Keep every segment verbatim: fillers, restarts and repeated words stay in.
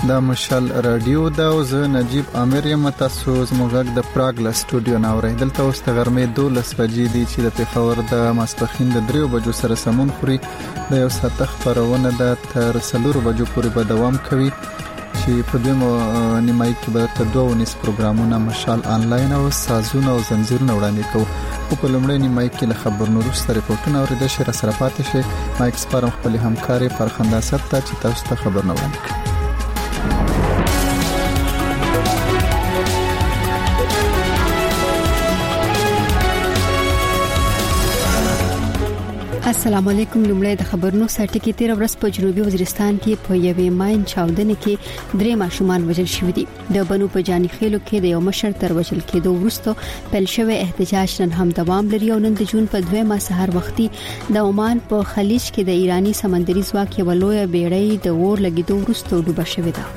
دا مشال رادیو دا او زه نجیب عامر یم. تاسو زموږ د پراګ له سټوډیو نه اورئ. دلته اوس د غرمې دولس بجې دي چې د پیښور د ماسپښین د دریو بجو سره سمون خوري. د یو ساعت خبرونه د تر څلورو بجو پورې به دوام کوي چې په دویمه نیمایي کې به تر دوه ونیس پروګرامونه مشال آنلاین او سازونه او زنجیرونه وړاندې کوو. په لومړۍ نیمایي کې له خبرونو وروسته ریپورتونه اورېدل شي. را سره پاتې شي. مایک سپارم خپل همکاري فرخنده ست ته چې تاسو ته خبرونه وړاندې کړي. السلام علیکم. لومړی د خبرونو سرټکی تیر ورځ په جنوبي وزیرستان کې په یوې ماین چاودنې کې درې ماشومان وژل شوي دي. د بنو په جاني خېلو کې د یو مشر تر وژل کېدو وروسته پیل شوی احتجاج نن هم دوام لري او نن د جون په دویمه سحر وختي د عمان په خلیج کې د ایرانی سمندري ځواک یو لوی بیړۍ د اور لګیدو وروسته ډوبه شوې ده.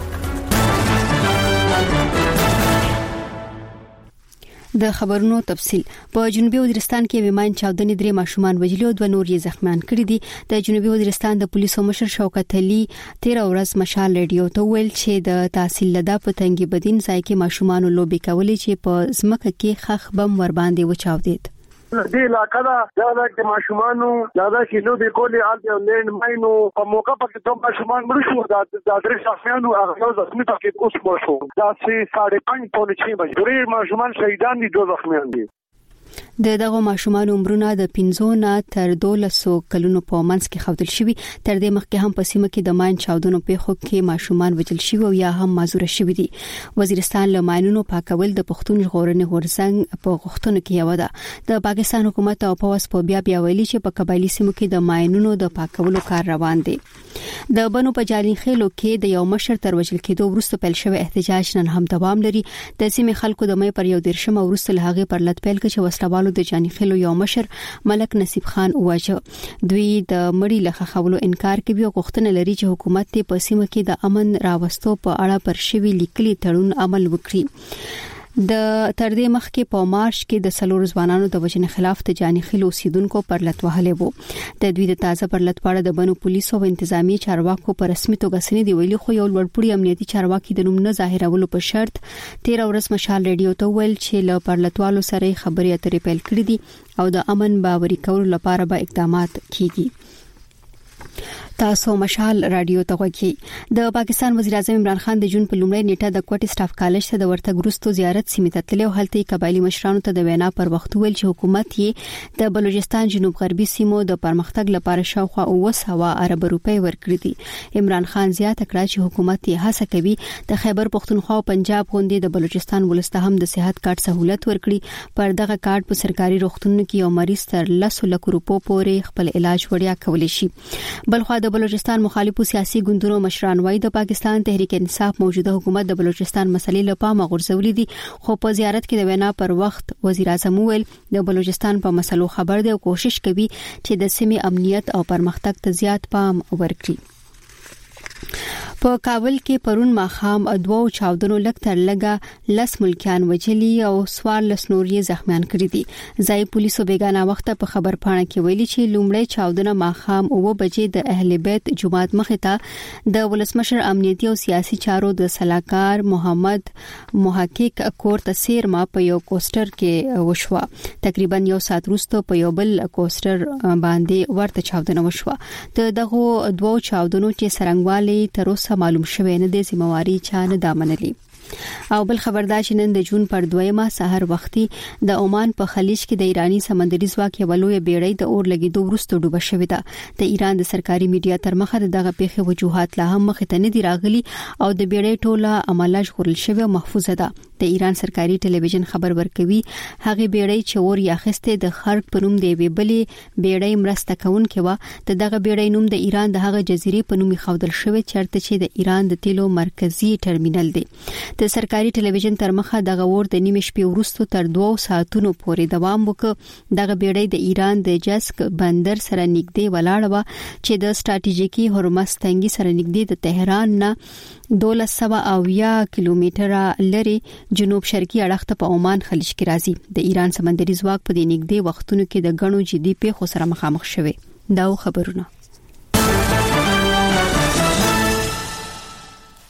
د خبرونو تفصيل. په جنوبي وزیرستان کې ویمان چاودنې درې ماشومان وژلي او دوه نور یې زخمیان کړي دي. د جنوبي وزیرستان د پولیسو مشر شوکت علي تیر ورځ مشال رادیو ته ویل چې د تحصیل لدا په تنګي بدین ځای کې ماشومان لوبي کولې چې په ځمکه کې خخ بم ور باندې وچاودید. دې علاقې دا د ماشومانو دا چې نو د کولې آل د لند ماینو په موقع په دوه ماشومان مړ شو. دا د درې شخصانو هغه زخمي پکې اوس مړ شو. دا چې ساڑھے پنځه پونه چی بجې درې ماشومان شهیدان دي، دوه زخمیان دي. د دغه ماشومان عمرونه د پنځه نه تر دولسو کلونو په منځ کې خودل شوی. تر دې مخکې هم په سیمه کې د ماین چاودنو په خو کې ماشومان وژل شوی او یا هم مازور شوی دي. وزیرستان له ماینونو پاکول د پښتون ژغورنې غورځنګ په غوښتنو کې یو ده. د پاکستان حکومت او پوس په بیا بیا ویلي چې په قبایلی سیمو کې د ماینونو د پاکولو کار روان دی. د بنو په جالین خېلو کې د یو مشر تر وژل کېدو وروسته پیل شوی احتجاج نن هم دوام لري. د سیمې خلکو د مې پر یو دیرشم وروسته له هغه پر لټ پیل کې وسلوالو د جانی خېلو یو مشر ملک نصیب خان واجه دوی د مړی له خولو انکار کوي او غوښتنه لري چې حکومت ته په سیمه کې د امن راوستو په اړه پر شوی لیکلي تړون عمل وکړي. د تر دې مخکې په مارچ کې د سلور ځوانانو د وژنې خلاف د جانی خېلو اوسیدونکو پر لټ وهلې وو. د دوی د تازه پر لټ پاړه د بنو پولیسو او انتظامی چارواکو پر رسمي توګه سنې دی ویلي، خو یو لوړپوړي امنیتي چارواکي د نوم نه ظاهرولو په شرط تیر ورځ مشال رادیو ته ویل چې له پر لټوالو سره خبرې اترې پیل کړې دي او د امن باوري کولو لپاره به اقدامات کیږي. تاسو مشال رادیو ته غوږی. د پاکستان وزیر اعظم عمران خان د جون په لومړۍ نیټه د کوټ سټاف کالج ته د ورتګ وروسته زیارت سیمه ته تللی او هلته قبایلی مشرانو ته د وینا پر وخت ویل چې حکومت یې د بلوچستان جنوب غربي سیمو د پرمختګ لپاره شاوخوا اوه سوه ارب روپۍ ورکړي دي. عمران خان زیاته کړه چې حکومت یې هڅه کوي د خیبر پختونخوا او پنجاب غوندي د بلوچستان ولسته هم د صحت کارت سہولت ورکړي. پر دغه کارت په سرکاري روغتونونو کې یو مریض تر لس لک روپو پورې خپل علاج وړیا کولی شي. بلخو د بلوچستان مخالفو سیاسي ګوندونو مشران وايي د پاکستان تحریک انصاف موجوده حکومت د بلوچستان مسلې لپاره غورځولې دي، خو په زیارت کې د وینا پر وخت وزیر اعظم ویل د بلوچستان په مسلو خبر دی او کوشش کوي چې د سیمې امنیت او پرمختګ ته زیات پام ورکړي. په کابل کې پرون ماخام ادوو چاودنو لک تر لګه لس ملکیان وجلی او سوار لس نورې زخمیان کړي دي. ځای پولیسو بیگانه وخت په خبر پاڼه کې ویلي چې لومړی چاودنه ماخام اوه بجې د اهل بیت جماعت مخې ته د ولسمشر امنیتي او سیاسي چارو د صلاحکار محمد محقق کور تسیر ما په یو کوستر کې وشوه. تقریبا یو ساعت وروسته په یو بل کوستر باندې ورته چاودنه وشوه. د دغه دوو چاودنو چې سرنګوالي تر اوسه معلوم شوی نه دی، ذمہواری چا نه دا منلي. او بل خبردار چې نن د جون پر دویمه سحر وختي د عمان په خلیج کې د ایرانی سمندري ځواک یو لوی بیړۍ د اور لګیدو وروسته ډوبه شوې ده. د ایران د سرکاري میډیا تر مخه دغه پیښه وجوهات لا هم مخ ته نه دی راغلي او د بیړۍ ټوله عمله ژغورل شوی او محفوظه ده. د ایران سرکاري ټلویزیون خبر ورکوي هغه بیړۍ چې اور یاخسته د خرق په نوم دی ویبلې بیړۍ مرسته کوونکې و. د دغه بیړۍ نوم د ایران د هغه جزیرې په نوم خودل شوی چرته چې د ایران د تیلو مرکزی ټرمینل دی. د سرکاري ټلویزیون تر مخه دغه اور د نیمه شپې وروسته تر دوه ساعتونو پورې دوام وکړ. دغه بیړۍ د ایران د جسک بندر سره نږدې ولاړه و چې د ستراتیژیکي هرمز تنګي سره نږدې د تهران نه دولس سوه اویا کیلومتره لري جنوب شرقي اړخ ته په عمان خلیج کې راځي. د ایران سمندري ځواک په دې نږدې وختونو کې د غنو جدي پیښو سره مخامخ شوی. دا خبرونه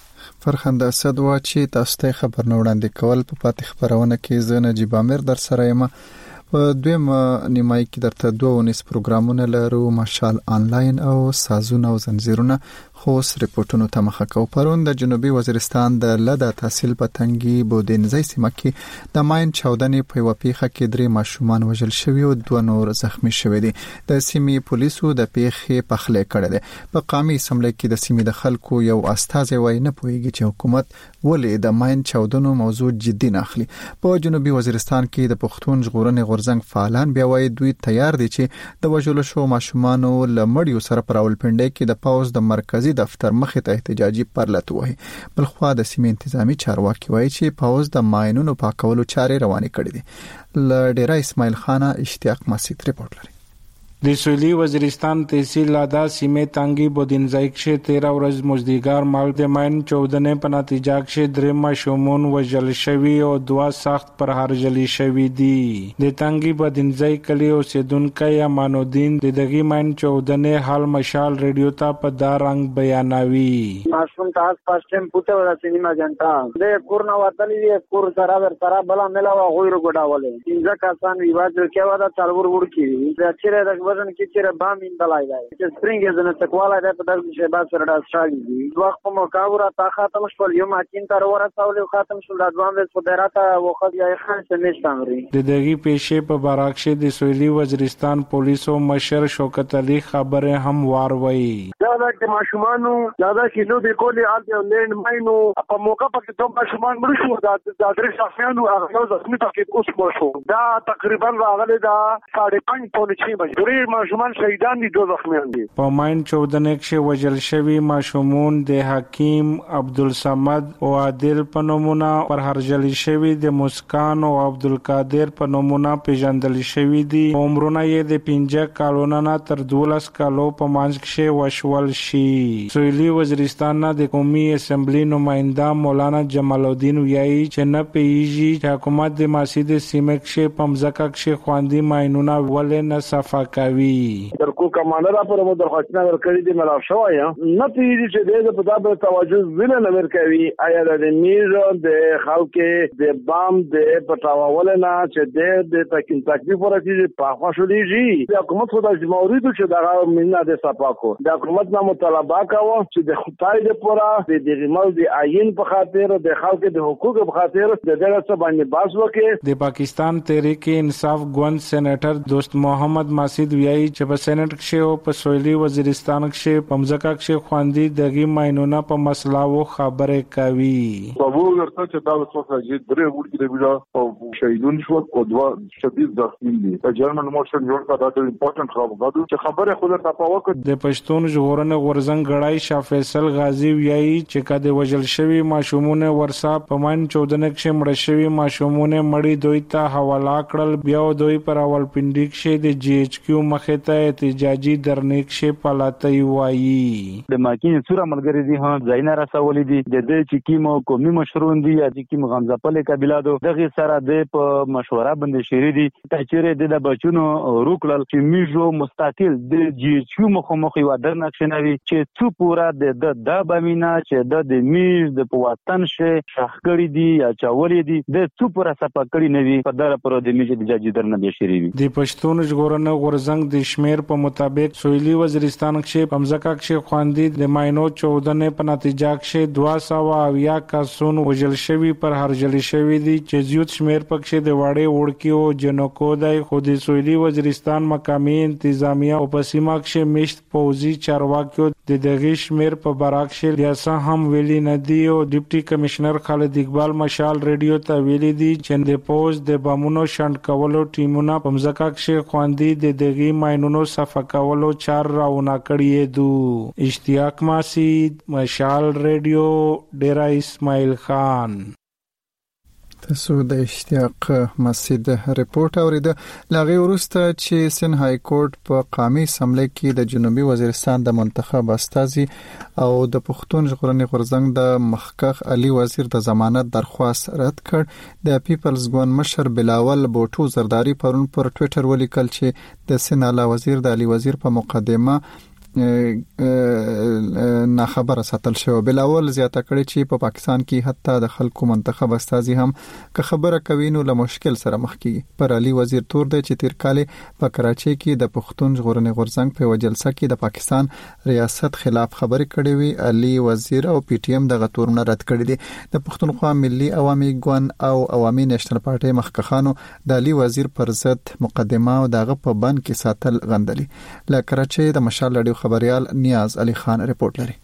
فرخنده اسد وا چې تاسو ته خبر نه وړاندې کول په پاتې خبرونه کې زه نجیب امیر در سره یم. په دویم نیمای کې درته دوه ونیس پروګرامونه لرو، مشال آنلاین او سازونه او زنجیرونه. خو ریپورتونو ته مخه کو. پرون د جنوبي وزیرستان د لدا تحصیل په تنګي بودینځي سیمه کې د ماین چاودنې په وپیخه کې درې ماشومان وژل شوي او دوه نور زخمی شوي دي. د سیمې پولیسو د پیښې پخلې کړې ده. په قامي اسمبلی کې د سیمې د خلکو یو استازی وای نه پوهیږي چې حکومت ولې د ماین چاودنو موضوع جدي نه اخلي. په جنوبي وزیرستان کې د پښتون ژغورنې غورځنګ فعالان بیا وای دوی تیار دي چې د وژل شو ماشومانو لمړیو سره پر اولپنډي کې د پاوز د مرکزی دفتر مخې ته احتجاجي پرلط وای. بل خو د سیمې انتظامی چارواکي وای چې پاوز د ماینونو پاکولو چارې روانې کړې دي. ل ډیرا اسماعیل خان اشتیاق مسعود ریپورت لري. د سویلي وزیرستان تحصیل لادا سیمه تانګي بودینځای کې تیرہ ورځ مزدیګار مال د ماین چودنې په نتیجه کې درې ماشومان وژل شوي او دوه سخت پر هرجلی شوي دي. د تانګي بودینځای کلی اوسیدونکو امان الدین د دغه ماین چودنې حال مشال ریډیو ته په دا رنګ بیانوي. ماشوم ته پاس ټیم پوته ولا سینما جنتا د کورنا وتلې کور سره ور سره بلا ملاوه غویر ګډاولې څنګه کسان ویواز کې ودا څلور ور کې د چیرې د وزن کې چې بام اندلای دی چې سپرینګ از نه تکواله ده په دغه شی با سره راځي دي. وخت په مقابله تا ختم شول یو ماکین تر ورسول ختم شول د ځوان د صدراته وخت یې خان سمېستامري. د دغه پیښې په باراکشه د سویلي وزیرستان پولیسو مشر شوکت علي خبره هم واروي. دا د ماشومانو دا چې نو د کولې آل د لند ماینو په موقع په دوه ماشومان مړ شو. دا د درې شخصانو هغه زخمي پکې اوس مړ شو. دا تقریبا راغله دا ساڑھے پنځه پونې چھ بجې ماشومان شهیدان دي، دوه زخمیان دي. په ماین چودنې کې وژل شوي ماشومان د حکیم عبدالصمد او عادل په نومونه پر هرجلی شوي د مسکان او عبدالقادر په نومونه پیژندل شوي دي. عمرونه یې د پنځه کالونو نه تر دولس کالو په منځ کې وشول شي. سویلي وزیرستان د قومي اسمبلی نماینده مولانا جمال الدین ویایي چې نه پیږي چې حکومت د مسجد سیمه کې په مځکه کې خواندي ماینونه ولې نه صفا کوي. در کو کمانډر پر مو درخواستونه ورکړي دي ملاو شوی نه پیږي چې د په تابع توجه زله نه ورکوي. آیا د میر د خلک د بام د پټاول نه چې د تکین تکلیف ورته په خوشاليږي. د حکومت خدای جمهوریت چې دا مننه د صفاکو د حکومت نه مطالبه کاوه چې د خدای د پورا د دغمل د عین په خاطر د خلک د حقوق په خاطر د دغه څه باندې باس وکړي. د پاکستان تحریک انصاف ګوند سېنیټر دوست محمد ماسید ویایي چې په سېنات کې او په سویلي وزیرستان کې په مځکه کې خواندي دغه ماینونه په مسلاو خبره کوي. په وګړو ورته چې دا څه چې درې وړي د ویډیو او شهیدون شو او دوه شدید زخمی دي. په جرمن موشن جوړ کړه دا ډېر امپورټنت خبره ده چې خبره خو درته پاوکه. د پښتون ژغورنې غورځنګ غړای شاه فیصل غازی ویایي چې کده وژل شوی ماشومونه ورسا په ماین چودنې کې مړ شوی ماشومونه مړی دوی ته حواله کړل. بیا دوی پر اول پنډیک شه د جی ایچ کیو مخه ته احتجاجي درنیک شه پالاتای وایي. د ماکین سوره ملګری دي ها زینا رسولې دي د دې چې کیمو قومي مشرون دي یا چې کیم غمزپلې قبيله دو دغه سره د په مشوره باندې شری دي چې چیرې د بچونو روکل چې میجو مستقل د جی چو مخ مخ یو درنک شنوي چې څو پورا د د بامینا چې د میز د پواتن شه شخکړی دي یا چاولې دي د څو پورا سپکړی نوي په دره پر د میجو د جاجي درنه به شری وي. د پښتون ژغورنې غورځنګ د شمیر په مطابق سویلي وزیرستان کې په مځکه کې خواندي د ماینو چودنې په نتیجه کې دوه سوه اویا کسان وژل شوي پر هرجلی شوي دي چې زیات شمیر پکې د واړې وړکي او جنکو دی. خو د سویلي وزیرستان مقامي انتظامیه او په سیمه کې مشت پوزي چارواکیو د دغه شمیر په براک کې ریاسا هم ویلي نه دی او ډیپټي کمشنر خالد اقبال مشال ریډیو ته ویلي دي چې د پوز د بمونو شنډ کولو ټیمونه په مځکه کې خواندي د دغه ماینونو صفا کولو چار راونه کړی دو. اشتیاق مسعود مشال ریډیو ډیرا اسماعیل خان. تاسو د اشتیاق مسعود ریپورت اورید. لاغي ورسته چې سن های کورټ په قامي اسمبلی کې د جنوبي وزیرستان د منتخب استازي او د پښتون ژغورنې غورځنګ د مخکخ علي وزیر د ضمانت درخواست رد کړ. د پیپلز ګوند مشر بلاول بوټو زرداری پرون پر ټوئیټر ولیکل چې د سن اعلی وزیر د علي وزیر په مقدمه ناخبره ساتل شو. بلاول زیاته کړي چې په پاکستان کې حتی د خلکو منتخب استازي هم که خبره کوي نو له مشکل سره مخ کیږي. پر علي وزیر تور دی چې تیر کال په کراچۍ کې د پښتون ژغورنې غورځنګ په جلسه کې د پاکستان ریاست خلاف خبرې کړې وي. علي وزیر او پی ټی ایم د غتورونه رد کړې دي. د پښتونخوا ملي عوامي ګوند او عوامي نېشنل پارټي مخکخانو د علي وزیر پر ضد مقدمه او دغه په بند کې ساتل غندلي. له کراچۍ د مشال لړیو خبريال نیاز علي خان رپورټ لري.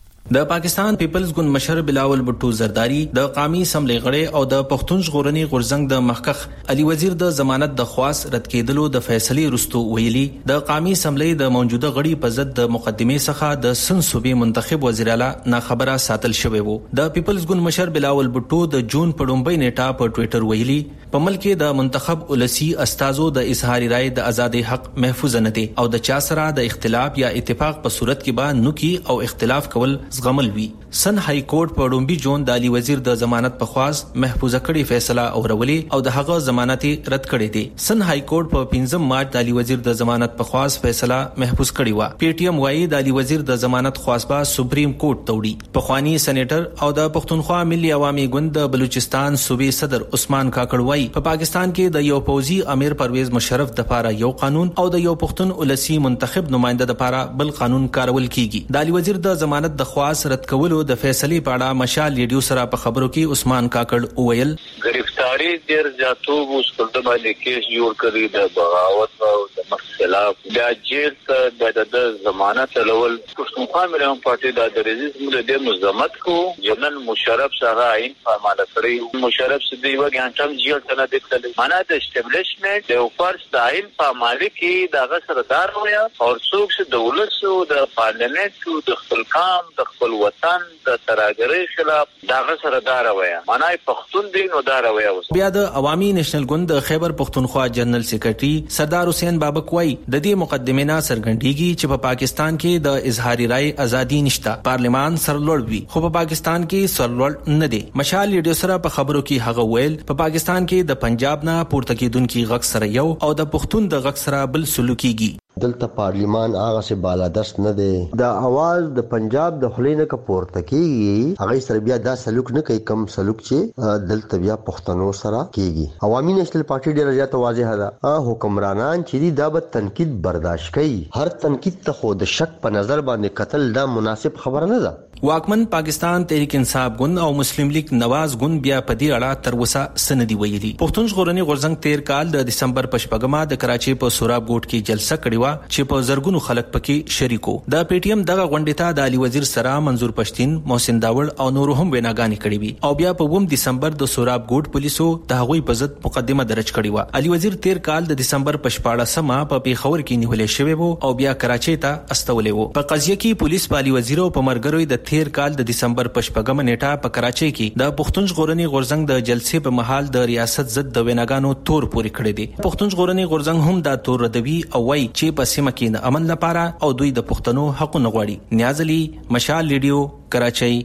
د پاکستان پیپلز ګوند مشر بلاول بټو زرداری د قومي اسمبلی غړی او د پښتون ژغورنې غورځنګ د مخکخ علي وزیر د ضمانت د خواص رد کېدلو د فیصلې وروسته ویلي د قومي اسمبلی د موجوده غړي په ضد د مقدمه څخه د سن صوبې منتخب وزیر اعلی ناخبره ساتل شوی وو. د پیپلز ګوند مشر بلاول بټو د جون په لومړۍ نیټه په ټوئیټر ویلي په ملک د منتخب ولسی استازو د اظهار رائے د آزادۍ حق محفوظ نه دي او د چا سره د اختلاف یا اتفاق په صورت کې به نو کی او اختلاف کول زغمل وی. سن های کورټ په ډومبي جون د علي وزیر د ضمانت په خواص محفوظه کړي فیصله اورولي او د هغه ضمانت رد کړي دي. سن های کورټ په پنځم مارچ د علي وزیر د ضمانت په خواص فیصله محفوظ کړي و. پی ټی ایم وايي د علي وزیر د ضمانت خواص به سپریم کورټ ته وړي. په خواني سېنیټر او د پښتونخوا ملي عوامي ګوند د بلوچستان صوبې صدر عثمان کاکړ وايي په پاکستان کې د یو پوزي امیر پرویز مشرف د لپاره یو قانون او د یو پښتون ولسی منتخب نماینده د لپاره بل قانون کارول کیږي. د علي وزیر د ضمانت د خواص رد کولو د فیصلې په اړه مشال ریډیو سره په خبرو کې عثمان کاکړ وویل گرفتاری ډیر زیاتو وسکل د باندې کیس جوړ کړی د بغاوت او د مخالف د جیل ته د ضمانت لول پښتونخوا ملي پارټي د رئیس مله مزمت کو جنرال مشرف سره عین فعال کړی. مشرف سدي وګانټم جیل ته نه دکتل معنا د اسټابلیشمنت د فرض د عین فعال کې د غسردار ویا او څوک د دولت او د پارلیمنت او د خپل کام د خپل وطن د تراګری خلاف دغه سره دار ویا معنی پښتون دین او دار ویا. بیا د عوامي نېشنل ګوند د خیبر پښتونخوا جنرال سیکریټري سردار حسین بابک وای د دې مقدمه نه سرګندېږي چې په پاکستان کې د اظهار رائے ازادي نشته. پارلیمان سرلوړ وي خو په پاکستان کې سرلوړ نه دی. مشال ریډیو سره په خبرو کې هغه ویل په پاکستان کې د پنجاب نه پورته کېدونکو غږ سره یو او د پښتون د غږ سره بل سلوکيږي. دلته پارلیمان هغه سه بالادست نه دی. د اواز د پنجاب د خلینو کا پورته کیږي هغه سره بیا دا سلوک نه کوي کم سلوک چې دلته بیا پښتنو سره کیږي. عوامي نېشنل پارټي ډیره زیاته واضح ده حکمرانان چې دا به تنقید برداشت کوي. هر تنقید ته خو د شک په نظر باندې قتل دا مناسب خبره نه ده. واکمن پاکستان تحریک انصاف ګوند او مسلم لیگ نواز ګوند بیا په دې اړه تر اوسه سندي ویلي. پښتون ژغورنې غورځنګ تیر کال د دسمبر په شپږمه د کراچۍ په سوراب ګوټ کې جلسه کړې و چې په زرګونو خلک پکې شریکو. د پی ټی ایم دغه غونډې ته د علي وزیر سره منظور پښتين محسن داوړ او نور هم ویناګانې کړې وي او بیا په اووم دسمبر د سوراب ګوټ پولیسو د هغوی په ضد مقدمه درج کړې و. علي وزیر تیر کال د دسمبر په شپاړسمه په پیښور کې نیولې شوی وو او بیا کراچۍ ته استولې وو. په قضیه کې پولیس په علي وزیر او په مرګروي د تیر کال د دسمبر په شپږمه نیټه په کراچۍ کې د پښتون ژغورنې غورځنګ د جلسې په محل د ریاست ضد د ویناګانو تور پوري کړی دی. پښتون ژغورنې غورځنګ هم دا تور ردوي او وايي چې په سیمه کې د امن لپاره او دوی د پښتنو حقوق غواړي. نیاز علي مشال ریډیو کراچۍ.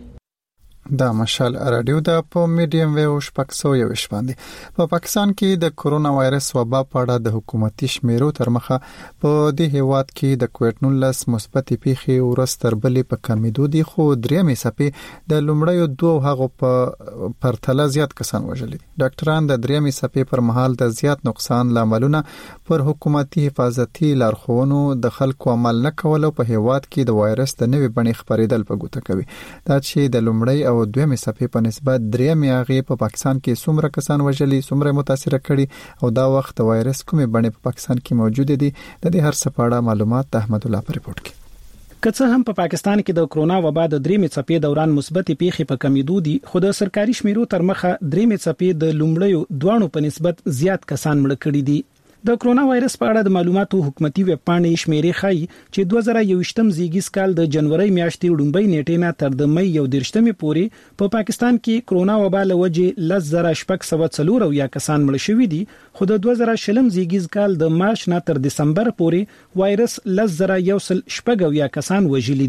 دا مشال رادیو د په میډیم ویو شپږ سوه یو باندې په پاکستان کې د کرونا وایرس وبا په اړه د حکومتي شمیرو تر مخه په دې هیواد کې د کووډ نولس مثبت پیښې ورځ تر بلې په کمیدو دي خو درېمې څپې د لومړیو دوه هغو په پرتله زیات کسان وژلي دي. ډاکټران د درېمې څپې پر مهال د زیات نقصان لاملونه پر حکومتي حفاظتي لارښوونو د خلکو عمل نه کولو په هیواد کې د وایرس د نوې بڼې خپرېدل په ګوته کوي. دا چې د لومړی او دویمې څپې په نسبت درېمې هغې په پاکستان کې څومره کسان وژلي څومره متاثره کړي او دا وخت د وایرس کومې بڼې په پاکستان کې موجود دي د دې هر څه په اړه معلومات د احمد الله په ریپورت کې. که څه هم په پاکستان کې د کرونا وبا د درېمې څپې دوران مثبت پیښې په کمیدو دي خو د سرکاري شمیرو تر مخه درېمې څپې د لومړیو دوانو په نسبت زیات کسان مړه کړي دي. د کرونا وایرس په اړه د معلوماتو حکومتي ویب پاڼې شمیرې ښایي چې دوه زره یوویشتم زیږیز کال د جنوري میاشتې لومړۍ نیټې نه تر د مې یو دېرشتمې پورې په پاکستان کې کرونا وبا له وجې لس زره شپږ سوه څلور اویا کسان مړه شوي دي خو د دوه زره شلم زیږیز کال د مارچ نه تر دسمبر پورې وایرس لس زره یو سل شپږ اویا کسان وژلي دي.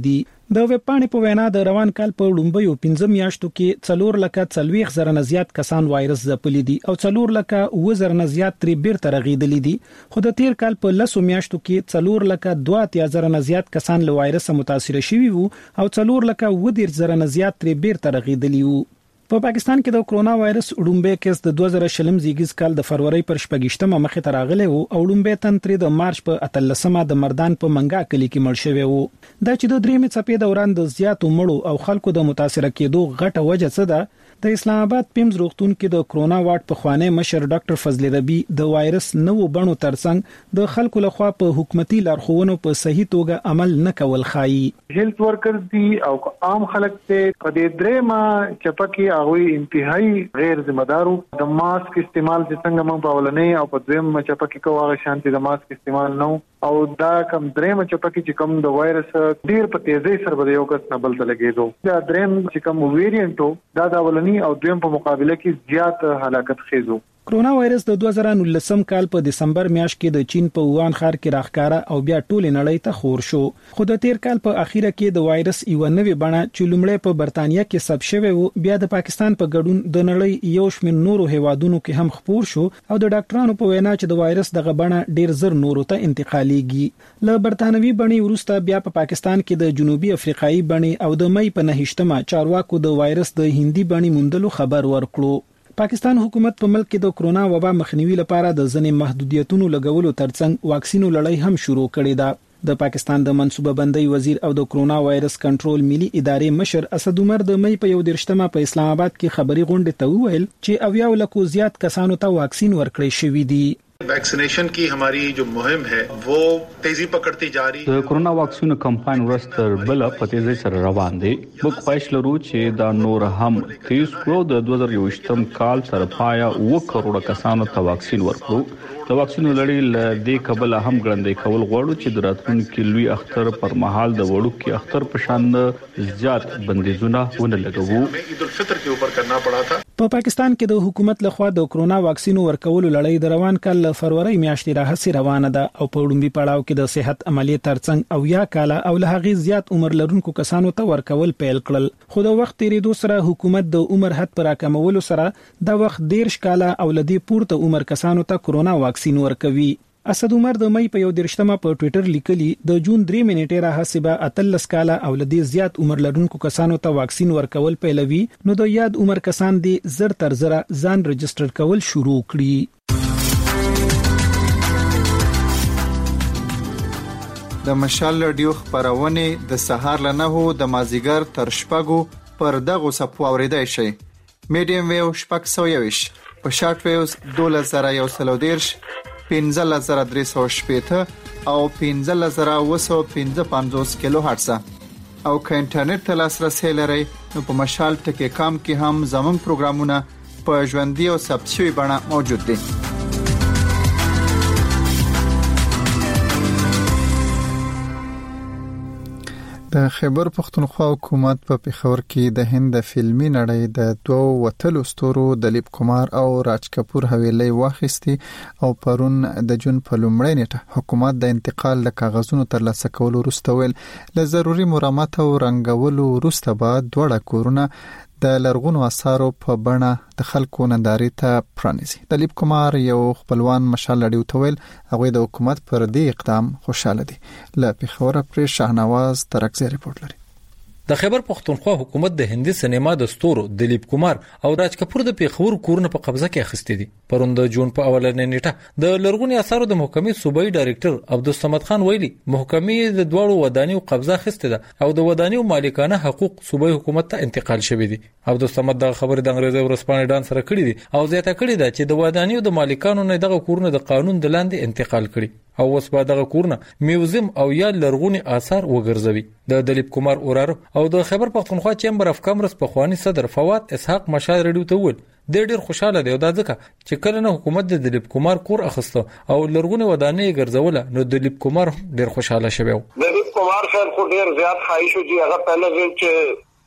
د ویب پاڼې په وینا د روان کال په لومبیو پنځه میاشتو کې څلور لکه څلوېښت زره نه زیات کسان وایرس ځپلي دي او څلور لکه اووه زره نه زیات ترې بیرته رغېدلي دي، خو د تیر کال په لسو میاشتو کې څلور لکه دوه اتیا زره نه زیات کسان له وایرس متاثر شوي وو او څلور لکه اووه دېرش زره نه زیات ترې بیرته رغېدلي وو. په پاکستان کې د کرونا وایرس لومبی کیس د دوه زره شلم زیږیز کال د فروری پر شپږشتمه مخې ته راغلی وو او لومبی تن ترې د مارچ په اتلسمه د مردان په منګا کلی کې مړ شوی وو. دا چې د درېمې څپې دوران د زیاتو مړو او خلکو د متاثر کېدو غټه وجه څه ده؟ د اسلام آباد پیمز روغتون کې د کرونا وارډ په خوانی مشر ډاکټر فضل ربی د وایرس نوو بڼو ترڅنګ د خلکو لخوا په حکومتي لارښوونو په صحیح توګه عمل نه کول خایي. هیلث ورکرز دي او عام خلک ته په دې درېمه چپه کې هغه انتهایی غیر ذمہ دارو د ماسک استعمال چې څنګه موږ په اولنې او په دویمه چپه کې کوو هغه شانتي د ماسک استعمال نو او دا کم درېمه چپه کې چې کوم د وایرس ډیر په تیزی سره به یو کس نه بل ته لګیدو. دا درېم چې کوم ویریانټو دا د اولنې او دویم په مقابله کې زیات هلاکت خیزو. کرونا وایرس د دوه زره نولسم کال په دسمبر میاشت کې د چین په ووهان ښار کې راښکاره او بیا ټول نړۍ ته خور شو، خو د تیر کال په اخیره کې د وایرس یو نوې بڼه چې لومړی په برتانیا کې ثبت شوی وو بیا د پاکستان په ګډون د نړۍ یو شمېر نورو هیوادونو کې هم خپور شو او د ډاکټرانو په وینا چې د وایرس دغه بڼه ډیر زر نورو ته انتقالېږي. له برتانوي بڼې وروسته بیا په پاکستان کې د جنوبي افریقایي بڼې او د مې په نهشتمه چارواکو د وایرس د هندي بڼې موندلو خبر ورکړو. پاکستان حکومت په ملک کې د کرونا وبا مخنیوي لپاره د ځینې محدودیتونو لګولو ترڅنګ واکسینو لړۍ هم شروع کړې ده. د پاکستان د منصوبه بندۍ وزیر او د کرونا وایرس کنټرول ملي ادارې مشر اسد عمر د مې په یو دېرشتمه په اسلام آباد کې خبري غونډه ته وویل چې اویا لکو زیات کسانو ته واکسین ورکړی شوی دی. वैक्सीनेशन की हमारी जो मुहिम है वो तेजी पकड़ती जा रही है. د کرونا واکسینو کمپاین ورستر بل په تیزی سره روان دي. موږ خواهش لرو چې دا نور هم تیز کړو. د دوه زره یوویشتم کال تر پایا اوه کروڑه کسانو ته واکسین ورکړو. د واکسینو لړۍ ل دې قبل هم ګړندې کول غواړو چې د راتلونکي لوی اختر پر مهال د وړوکي اختر په شان زیات بندیزونه ونه لګوو. عید الفطر के ऊपर करना पड़ा था. په پاکستان کې د حکومت لخوا د کرونا واکسینو ورکولو لړۍ د روان کال فروری میاشتې راهسې روانه ده او په وړاندې پړاو کې د صحت عملیات ترڅنګ او یا کاله او له هغې زیات عمر لرونکو کسانو ته ورکول پیل کړل. خو د وخت تیریدو سره حکومت د عمر حد پر راکمولو سره د وخت دیرش کاله او لدی پورته عمر کسانو ته کرونا واکسین ورکوي. اسد عمر د مې په یو دېرشتمه په ټوئیټر لیکلي د جون درې منټې راهسبه اتلس کاله او لدی زیات عمر لرونکو کسانو ته واکسین ورکول پیلوي نو د یاد عمر کسان دي زر تر زر ځان رجستر کول شروع کړي. د مشال رادیو خبرونه د سهار له نهو د مازیګر تر شپږو پر دغه صفو اوریدای شي. میډیم ویو شپږ سوه یوش په شارټ ویوز دوه زره یو سل دیرش پنځه زره درې سوه شپېته او پنځه زره اووه سوه پنځه پنځوس کیلو هرتز او که انټرنیټ ته لاسرسي لرئ نو په مشال ټکی کام کې هم زموږ پروګرامونه په ژوندۍ او ثبت شوي بڼه موجود دي. د خیبر پختونخوا حکومت په پېښور کې د هند فلمي نړۍ د دوه وتلو ستورو دلیپ کمار او راج کپور حویلۍ واخیستي او پرون د جون په لومړۍ نیټه حکومت د انتقال د کاغذونو ترلاسه کولو وروسته ویل له ضروري مرامت او رنګولو وروسته بعد دوړه کورونه د لرغونو آثارو په بڼه د خلکو ننداري ته پرانیزي. دلیپ کمار یو خپلوان مشال رادیو ته ویل هغه د حکومت پر دې اقدام خوشاله دي. له پېښور پر شاهنواز ترکزی رپورټ لري. د خیبر پختونخوا حکومت د هندي سینما د ستورو دلیپ کمار او راج کپور د پیښور کورونه په قبضه کې اخیستي دي. پروند جون په اولنې نیټه د لرغونی آثارو د محکمې صوبایي ډایریکټر عبدالصمد خان ویلي محکمې د دوړو ودانیو قبضه اخیسته ده او د ودانیو مالکانه حقوق صوبایي حکومت ته انتقال شوی دي. عبدالصمد د خبرې د انګریزي ورسپانې ډان سره کړی دي او زیاته کړی ده چې د ودانیو د مالکانو نه دغه کورونه د قانون د لاندې انتقال کړي او اوس به دغه کورونه میوزیم او یا لرغونی آثار وګرځوي. د دلیپ کمار اورار او د خیبر پختونخوا چیمبر اف کامرس په خوانی صدر فواد اسحاق مشال رادیو ته ویل د ډیر خوشاله دی او دا ځکه چې کله نه حکومت د دلیپ کمار کور اخیسته او لرغونی ودانۍ ګرځوله نو دلیپ کمار ډیر خوشاله شوی. دلیپ کمار صاحب خو ډیر زیات خواهش و چې هغه پهله ویل چې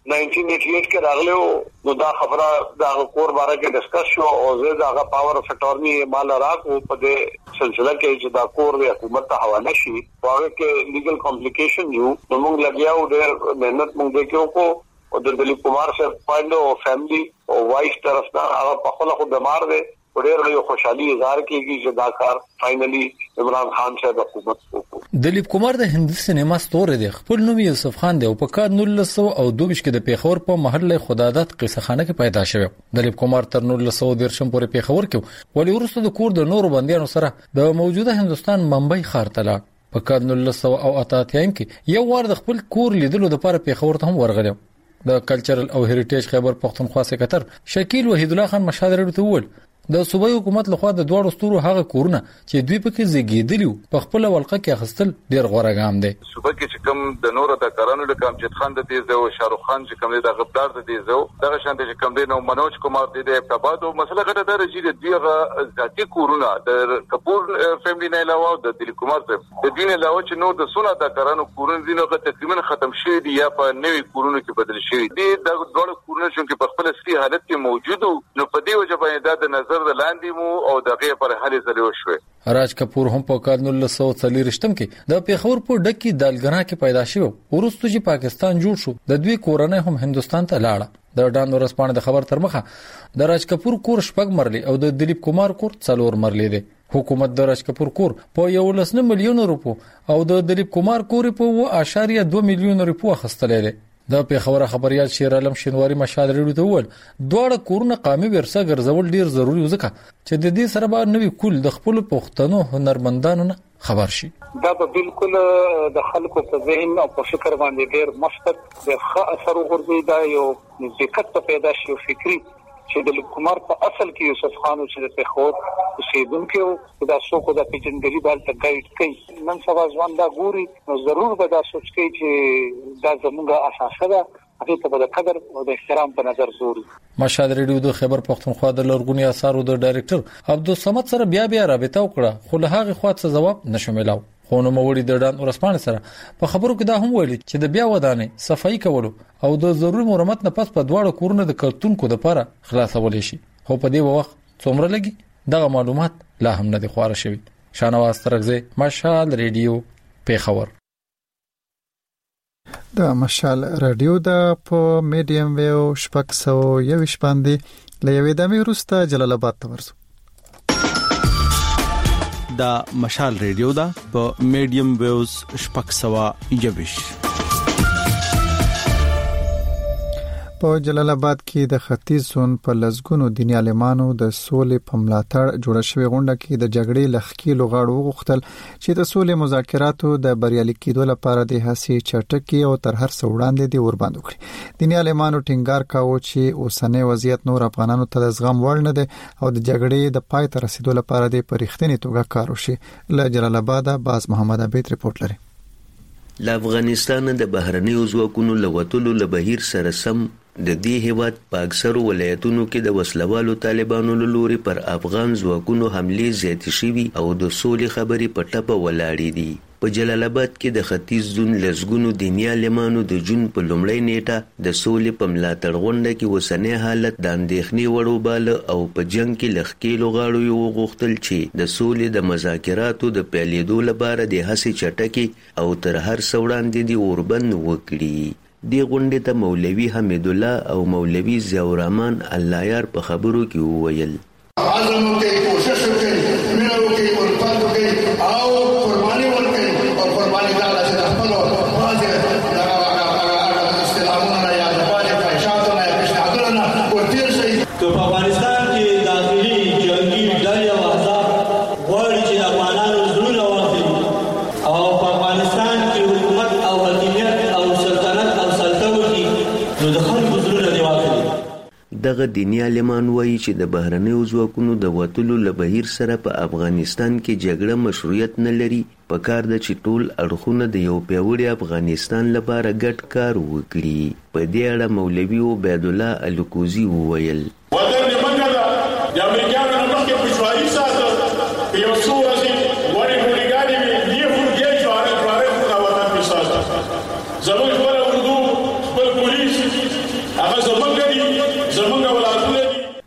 نائنټین ایټي ایټ کې راغلو نو دا خبره دا کور باره کې ډسکس شو او زه دا پاور اف اټورنی مال راکو په دې سلسله کې چې دا کور د حکومت ته حواله شي هغه کې لیګل کمپلیکیشن یو نو موږ لګیاو ډېر مهنت موږ وکړو کو او د دلیپ کمار صاحب پاندو او فیملی او وایس طرف نه هغه په خپل خو بیمار دی ډېر یو خوشحالي اظهار کیږي چې دا کار فائنلی عمران خان صاحب حکومت وکړو. دلیپ کمار د هندي سینما ستوري دی. خپل نوم یوسف خان دی او په کال نولس سوه او دوه ویشت کې د پیښور په محله خدادات قصه خانه کې پیدا شوی. دلیپ کمار تر نولس سوه دیرشم پورې پیښور کې ولې ورسته د کور د نورو بندیانو سره د موجوده هندستان ممبئی ښار ته لاړ. په کال نولس سوه او اته اتیا کې یو وار د خپل کور لیدلو لپاره پیښور ته هم ورغلی. د کلچرل او هریټیج خیبر پختونخوا سکرټر شکیل وحید الله خان مشاهده ته وویل د صوبایي حکومت لخوا د دوه ستورو هغه کورونه چې دوی پکې زیږیدلی په خپل ولقه کې اخستل ډیر غوړه ګام دی. صوبه کې چې کوم د نورو د کارانو د کامجد خان د دې او شاروخ خان چې کوم د غبدار د دې زو دغه شان د کوم د نو منوج کومار د دې ابتباد او مسله غټه ده چې د دیغه ذاتي کورونه د کپور فیملی نه علاوه د دلیپ کمار د دین علاوه چې نو د سونه د کارانو کورونه دینه تقریبا ختم شوی دی یا په نوې کورونه کې بدل شوی دی. د دوه کورونه چې په خپل اصلي حالت کې موجود نو په دې وجه باندې د نظر د لاندې مو او دغه پر هلي زلو شوې. راج کپور هم په کال نولس سوه څلوېښتم کې د پیښور په ډکی دالګنا کې پیدا شو. ورسته چې پاکستان جوړ شو د دوی کورنۍ هم هندستان ته لاړه. د ډان ورسپانه د خبر تر مخه د راج کپور کور شپږ مرلي او د دلیپ کمار کور څلور مرلي دي. حکومت د راج کپور کور په یو لس میلیون روپو او د دلیپ کمار کور په و اشاریه دوه میلیون روپو اخستلې ده. د پیښور خبريال شیر عالم شینواری مشال ریډو ته ول دواړه کورونه قامي ورثه ګرځول ډیر ضروری وځکه چې د دې سره به نوې کول د خپل پښتنو هنرمندانو نه خبر شي. دا به بالکل د خلکو په ذهن او په فکر باندې ډیر مثبت د ښه اثر وګرځي. دا یو ذکر پیدا شي فکری چې د کمار په اصل کې یوسف خان چې د پیښور اوسیدونکو او د څوک د پیژندګلوي بال ته ګایډ کوي. نن سبا ځوان دا ګوري نو ضرور به دا سوچ کوي چې دا زموږه اساسه ده هغه ته د قدر او د احترام په نظر ګوري. مشال ریډیو د خیبر پختونخوا د لرغونی اثارو د ډایریکټر عبدالصمد سره بیا بیا رابطه وکړه خو له هغه خوا څه جواب نشو ملاو. خو نو موري د ډان ورسپانه سره په خبرو کې دا هم ویل چې د بیا ودانې صفائی کولو او د ضروري مرمت نه پس په دواړو کورونه د کلتونکو لپاره خلاصول شي. خو په دې وخت څومره لګي دغه معلومات لا هم نه دي خواره شوی. شانواز ترغزه مشال ریډیو پیښور. د مشال رادیو د په میډیم ویو شپږ سوه یویشت باندې لوي د میروسته جلال آباد ته ورسو. دا مشال ریډیو دا په میډیم ویوز شپږ سوه یویشت. په جلال آباد کې د ختیځ زون په لزګونو دیني عالمانو د سولې په ملاتړ جوړه شوې غونډه کې د جګړې لخکې لغړو غوښتل چې د سولې مذاکراتو د بریالي کېدو لپاره د هڅې چټکي او تر هر څه وړاندې دی ورباندې کړی. دیني عالمانو ټینګار کاوه چې اوسنۍ وضعیت نور افغانانو ته د زغم وړ نه دی او د جګړې د پای ته رسیدو لپاره د پرېختنې توګه کار وشي. له جلال آباد باز محمد عبید ریپورت لري. ل افغانستان د بهرنیو ځواکونو لوتلو له بهیر سره سم د دې هیواد په اکثرو ولایتونو کې د وسلوالو طالبانو له لوري پر افغان ځواکونو حملې زیاتې شوي او د سولې خبرې په ټپه ولاړې دي. په جلال آباد کې د ختیځ زون لزګونو دیني عالمانو د جون په لومړۍ نیټه د سولې په ملاتړ غونډه کې وسنۍ حالت د اندېښنې وړ وباله او په جنگ کې لښکېلو غاړو یې وغوښتل چې د سولې د مذاکراتو د پیلېدو لپاره د هڅې چټکي او تر هر څه وړاندې دي اوربند وکړي. دی غونډې ته مولوي حمید الله او مولوي ضیاء الرحمن اللهیار په خبرو کې وویل عزم وکړئ کوشش وکړئ مینه وکړئ ورپات وکړئ او قرباني ورکړئ او قرباني دا چې د خپلو بعضې دغه استعلامونه نه یا د بعضې فحشاتو نه یا پیشنهادونو نه ورتېر شئ. که په افغانستان کې داخلي جنګي ډلې او احزاب غواړي چې د افغانانو زړونه واخلي او په افغانستان کې حکومت او حاکمیت او سلطنت دغه دیني عالمان وایي چې د بهرنیو ځواکونو د وتلو له بهیر سره په افغانستان کې جګړه مشروعیت نه لري. په کار ده چې ټول اړخونه د یو پیاوړي افغانستان لپاره ګډ کار وکړي. په دې اړه مولوي عبید الله الکوزي وویل وطن دې منګه ده د امریکایانو نه مخکې پښواري ساته په یو څو ورځې وړې هولیګانې وې دې هولیګې جوارې جوارې خو دا وطن پې ساته زموږ خپله اردو خپل پولیس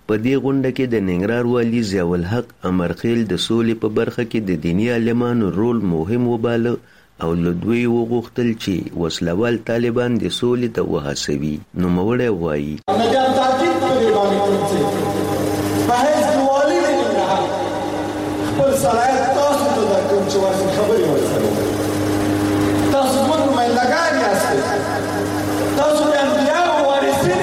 په دې غونډه کې د ننګرهار والي ضیاء الحق امرخیل د سولې په برخه کې د دینی عالمانو رول مهم وباله او له دوی وغوښتل چې وسلوال طالبان د سولې ته وهڅوي. نوموړی وایي صلاحیت تاسو ته درکوم چې ورسره خبرې وکړئ. تاسو زموږ نمایندګان یاستئ، تاسو د انبیاءو وارثین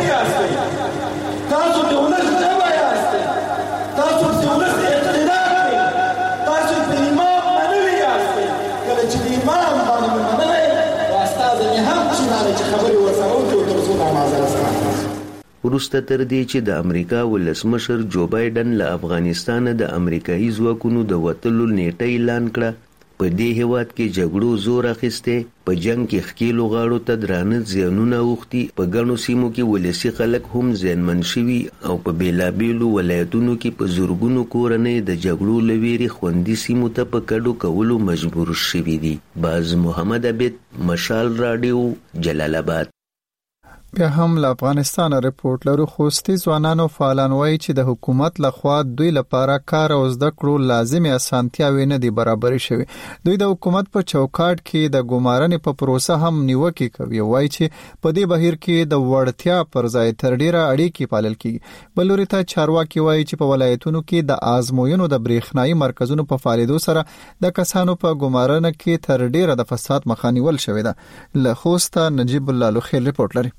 یاستئ، تاسو د ولس ژبه یاستئ، تاسو د ولس اقتدار دی، تاسو د امام منلي یاستئ. کله چې د امام باندې مو منلی نو استازی مې هم چندانې چې خبرې ورسره وکړو تر څو دا معذره ستا. وروسته تر دې چې د امریکا ولسمشر جو بایډن له افغانستانه د امریکایي ځواکونو د وتلو نیټه اعلان کړه، په دې هیواد کې جګړو زور اخیستی، په جنگ کې ښکیلو غاړو ته درانه زیانونه اوښتي، په ګڼو سیمو کې ولسي خلک هم زیانمن شوي او په بېلابېلو ولایتونو کې په زرګونو کورنۍ د جګړو له ویرې خوندي سیمو ته په کډو کولو مجبور شوي دي. باز محمد عبید، مشال راډیو، جلال آباد. بیا هم له افغانستان رپورت لرو. خوستي ځوانانو فعالان وایي چې د حکومت لخوا دوی لپاره کار او زده کړو لازمي اسانتیاوې نه دي برابرې شوي. دوی د حکومت په چوکاټ کې د ګمارنې په پروسه هم نیوکې کوي، وایي چې په دې بهیر کې د وړتیا پر ځای تر ډیره اړیکې پالل کیږي. بل لوري ته چارواکي وایي چې په ولایتونو کې د آزموینو د برېښنايي مرکزونو په فعالیدو سره د کسانو په ګمارنه کې تر ډیره د فساد مخه نیول شوې ده. له خوسته نجیب الله لوخیل رپورت لري.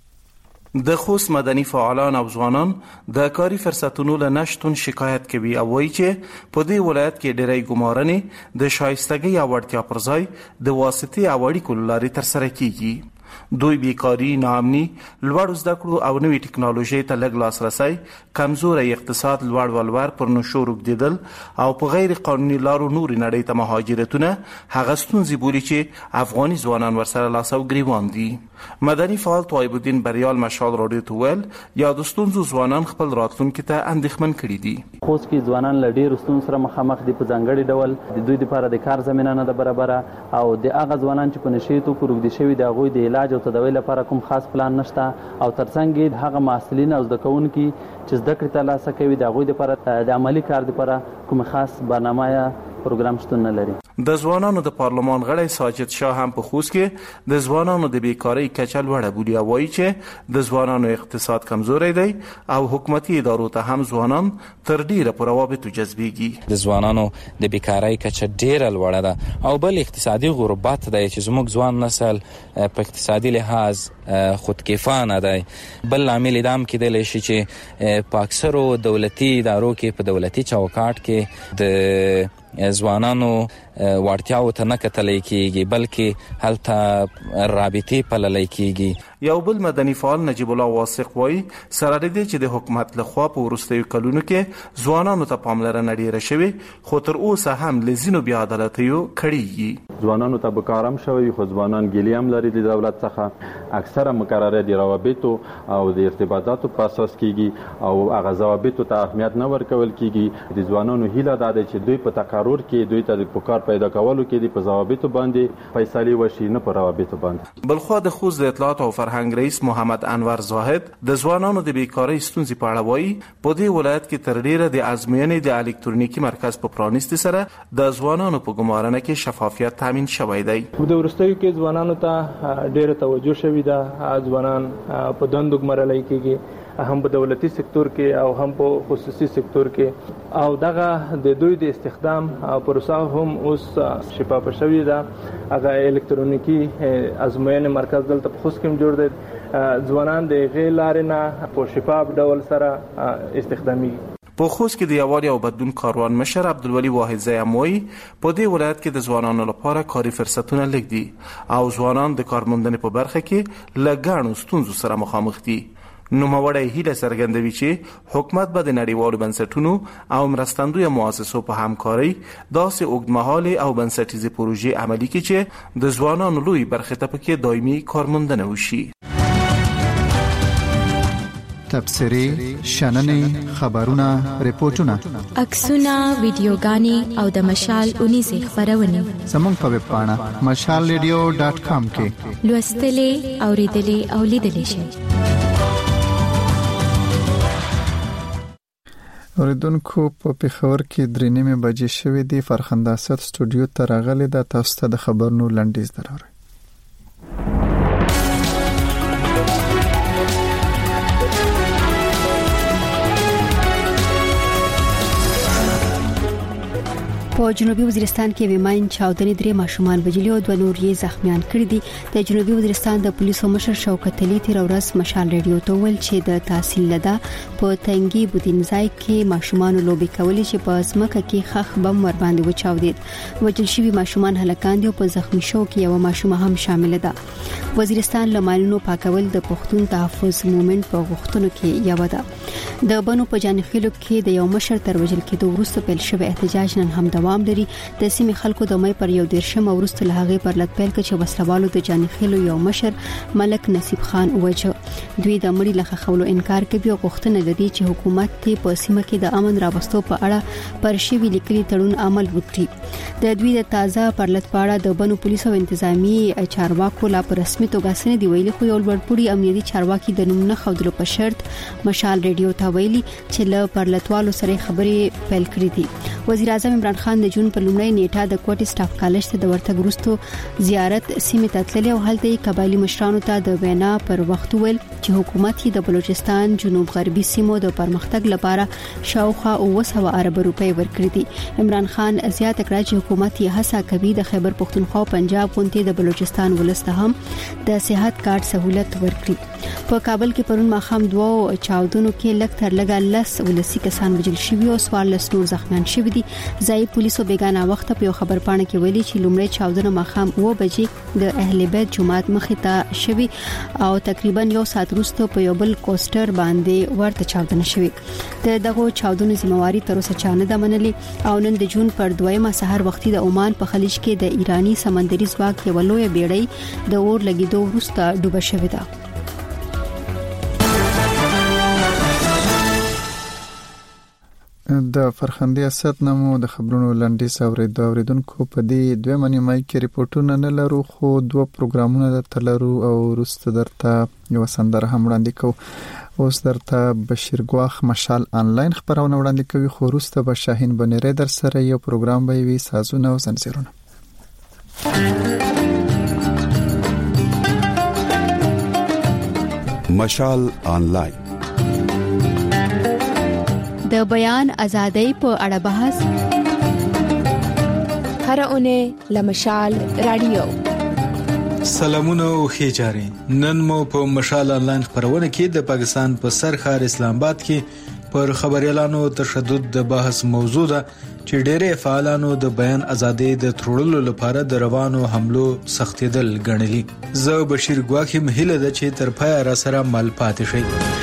د خوست مدني فعالان او ځوانان د کاري فرصتونو له نشټون شکایت کوي او وایي چې په دې ولایت کې ډېری ګمارنې د شایستګۍ او وړتیا پر ځای د واسطې او اړیکو له لارې ترسره کیږي. دوی بیکاری، ناامني، لوړ زده کړو او نوې ټکنالوژۍ ته لږ لاسرسی، کمزوری اقتصاد، لوړ ولور پر نشو روږدېدل او په غیر قانوني لارو نورې نړۍ ته مهاجرتونه هغه ستونزې بولي چې افغاني ځوانان ورسره لاس او ګریوان دي. مدني فعال طایب الدین بریال مشال راډیو ته ویل یا د ستونزو ځوانان خپل راتلونکي ته اندېښمن کړي دي. خوست کې ځوانان له ډېرو ستونزو سره مخامخ دي، په ځانګړي ډول د دوی لپاره د کار زمینه نه ده برابره او د هغه ځوانان چې په نشې توکو روږدي شوي د هغوی د علاج او تداوی لپاره کوم خاص پلان نشته او ترڅنګ یې هغه محصلین او زده کوونکي چې زده کړې ترلاسه کوي د هغوی لپاره د عملي کار لپاره کوم خاص برنامه پروګرام شتون نه لري. د ځوانانو د پارلمان غړی ساجد شاه هم په خوست کې د ځوانانو د بیکاری کچه لوړه بولي او وایي چې د ځوانانو اقتصاد کمزوری دی او حکومتي ادارو ته هم ځوانان تر ډیره په روابطو جذبېږي. د ځوانانو د بیکاری کچه ډیره لوړه ده او بل اقتصادي غربت دی چې زموږ ځوان نسل په اقتصادي لحاظ خودکفانه دی. بل عامل دام کېدلی شي چې په اکثرو دولتي ادارو کې په دولتي چوکاټ کې د ځوانانو وړتیاو ته نه کتلی کېږي بلکې هلته رابطې پللی کېږي. یو بل مدني فعال نجیب الله واثق وایي سره د دې چې د حکومت لخوا په وروستیو کلونو کې ځوانانو ته پاملرنه ډیره شوې خو تر اوسه هم له ځینو بې عدالتیو کړېږي. ځوانانو ته به کار هم شوی خو ځوانان ګیلې هم لري د دولت څخه. اکثره مقرره د روابطو او د ارتباطاتو په اساس کېږي او هغه ضوابطو ته اهمیت نه ورکول کېږي. د ځوانانو هیله دا ده چې دوی په تقرر کې دوی ته د کار پیدا کولو کې د په ضوابطو باندې فیصلې وشي نه په روابطو باندې. بلخوا د خوست د اطلاعات او فرهنګ رئیس محمد انور زاهد د ځوانانو د بیکاری ستونزې په اړه وایي په دې ولایت کې تر ډیره د ازموینې د الکترونیکي مرکز په پرانیستي سره د ځوانانو په ګمارنه کې شفافیت تامین شوی دی. د وروستیو کې ځوانانو ته ډیره توجه شوې ده. ځوانان په دندو ګمارل کېږي هم په دولتي سکتور کې او هم په خصوصي سکتور کې او دغه د دوی د استخدام پروسه هم اوس شفاف شوې ده. هغه الکترونیکي ازموینې مرکز دلته په خوست کې جوړ دی. ځوانان د غیر لارې نه په شفاف ډول سره استخدامېږي. په خوست کې د یووالي او بدلون کاروان مشر عبدالولي واحدزی موي په دې ولایت کې د ځوانانو لپاره کاري فرصتونه لږ دي او ځوانان د کارموندنې په برخه کې له ګڼو ستونزو سره مخامخ دي. نوموړی هیله څرګندوي چې حکومت به د نړیوالو بنسټونو او مرستندویه مؤسسو په همکارۍ داسې اوږدمهالې او بنسټیزې پروژې عملي کړي چې د ځوانانو لوی برخې ته پکې دایمي کارموندنه وشي. تبصرې، شننې، خبرونه، ریپورتونه، عکسونه، ویډیوګانې او د مشال اونیزې خبرونه زموږ په ویب پاڼه مشال ریډیو ډاټ کام کې لوستلې، اوریدلې او لیدلې شئ. اوریدونکو په پیښور کې درې نیمه بجې شوې دي. فرخنده اسد سټوډیو ته راغلي د تاسو ته د خبرونو لنډیز دراره. په جنوبي وزیرستان کې ویماین چاودنې درې ماشومان وژلي او دوه نور یې زخمیان کړي دي. د جنوبي وزیرستان د پولیسو مشر شوکت علي تیر ورځ مشال ریډیو ته ویل چې د تحصیل لدا په تنګي بودینځای کې ماشومان لوبي کولې چې په اسمکه کې خخ بم ور باندې وچاودید. وژل شوی ماشومان هلکان دي او په زخمی شو کې یو ماشوم هم شامل ده. وزیرستان لمالونو پاکول د پښتون تحفظ موومېنټ په غوښتنو کې یو ده. د بنو په جانخیلو کې د یو مشر تر وژل کېدو وروسته پیل شوی احتجاج نن هم دوام لري. د سیمې خلکو د مې پر یو دیرشم وروسته له هغه پر لټ پیل کړي چې وسلوالو د جانخیلو یو مشر ملک نصیب خان وجه. دوی د مړي لخوا خولو انکار کوي او غوښتنه لري چې حکومت ته په سیمه کې د امن راوستو په اړه پر شی ویل کړي تړون عمل وکړي. د دوی د تازه پر لټ پاړه د بنو پولیسو انتظامی چارواکو لا پر رسمي توګه سن دی ویلي، خو یو لوړپوړي امنیتي چارواکي د نوم نه خودلو په شرط مشال ریډیو ته ویلي چې له پر لټوالو سره خبرې پیل کړې دي. وزیر اعظم عمران خان د جون په لومړۍ نیټه د کوټي سټاف کالج ته د ورتګ وروسته زیارت سیمه ته تللی او هلته قبایلی مشرانو ته د وینا پر وخت ویل چې حکومت یې د بلوچستان جنوب غربي سیمو د پرمختګ لپاره شاوخوا اوه سوه ارب روپۍ ورکړي دي. عمران خان زیاته کړه چې حکومت یې هڅه کوي د خیبر پختونخوا او پنجاب غونډې د بلوچستان ولسته هم د صحت کارت سہولت ورکړي. په کابل کې پرون ماخام دوه چاودنو کې لږ تر لږه لس ولسی کسان وژل شوي او څوارلس نور زخمیان شوي دي. ځای پولیسو بیگانه وخت په خبر پاڼه کې ویلي چې لومړی چاودنه ماخام اوه بجې د اهل بیت جماعت مخې ته شوي او تقریبا یو ساعت وروسته په یو بل کوستر باندې ورته چاودنه شوي. د دغه چاودنو ذمہواری تر اوسه چا نه ده منلې او نن د جون پر دویمه سحر وختي د عمان په خلیج کې د ایرانی سمندري ځواک یو لوی بیړۍ د اور لګیدو وروسته ډوبه شوې ده. د فرخندي اسد نامو د خبرونو لنډیز اوریدو اوریدونکو په دې دوه منی مای کې ریپورتونه نه لرو، خو دوه پروګرامونه درته لرو او وروسته درته یو سندره هم وړاندې کوو. اوس درته بشیر ګواخ مشال آنلاین خبرونه وړاندې کوي، خو وروسته به شاهین بنيري در سره یو پروګرام به وي سازونه او زنجیرونه. مشال آنلاین د بیان ازادۍ په اړه بحث هر اونۍ لمشال رادیو. سلامونه او خیجاري. نن مو په مشال آنلاین خبرونه کې د پاکستان په سر ښار اسلام آباد کې پر خبريالانو تشدد د بحث موضوع ده چې ډېرې فعالانو د بیان ازادۍ د تړلو لپاره د روانو حملو سختیدل غنلي. زه بشیر ګواخي مهله ده چې تر پای را سره مل پاتې شي.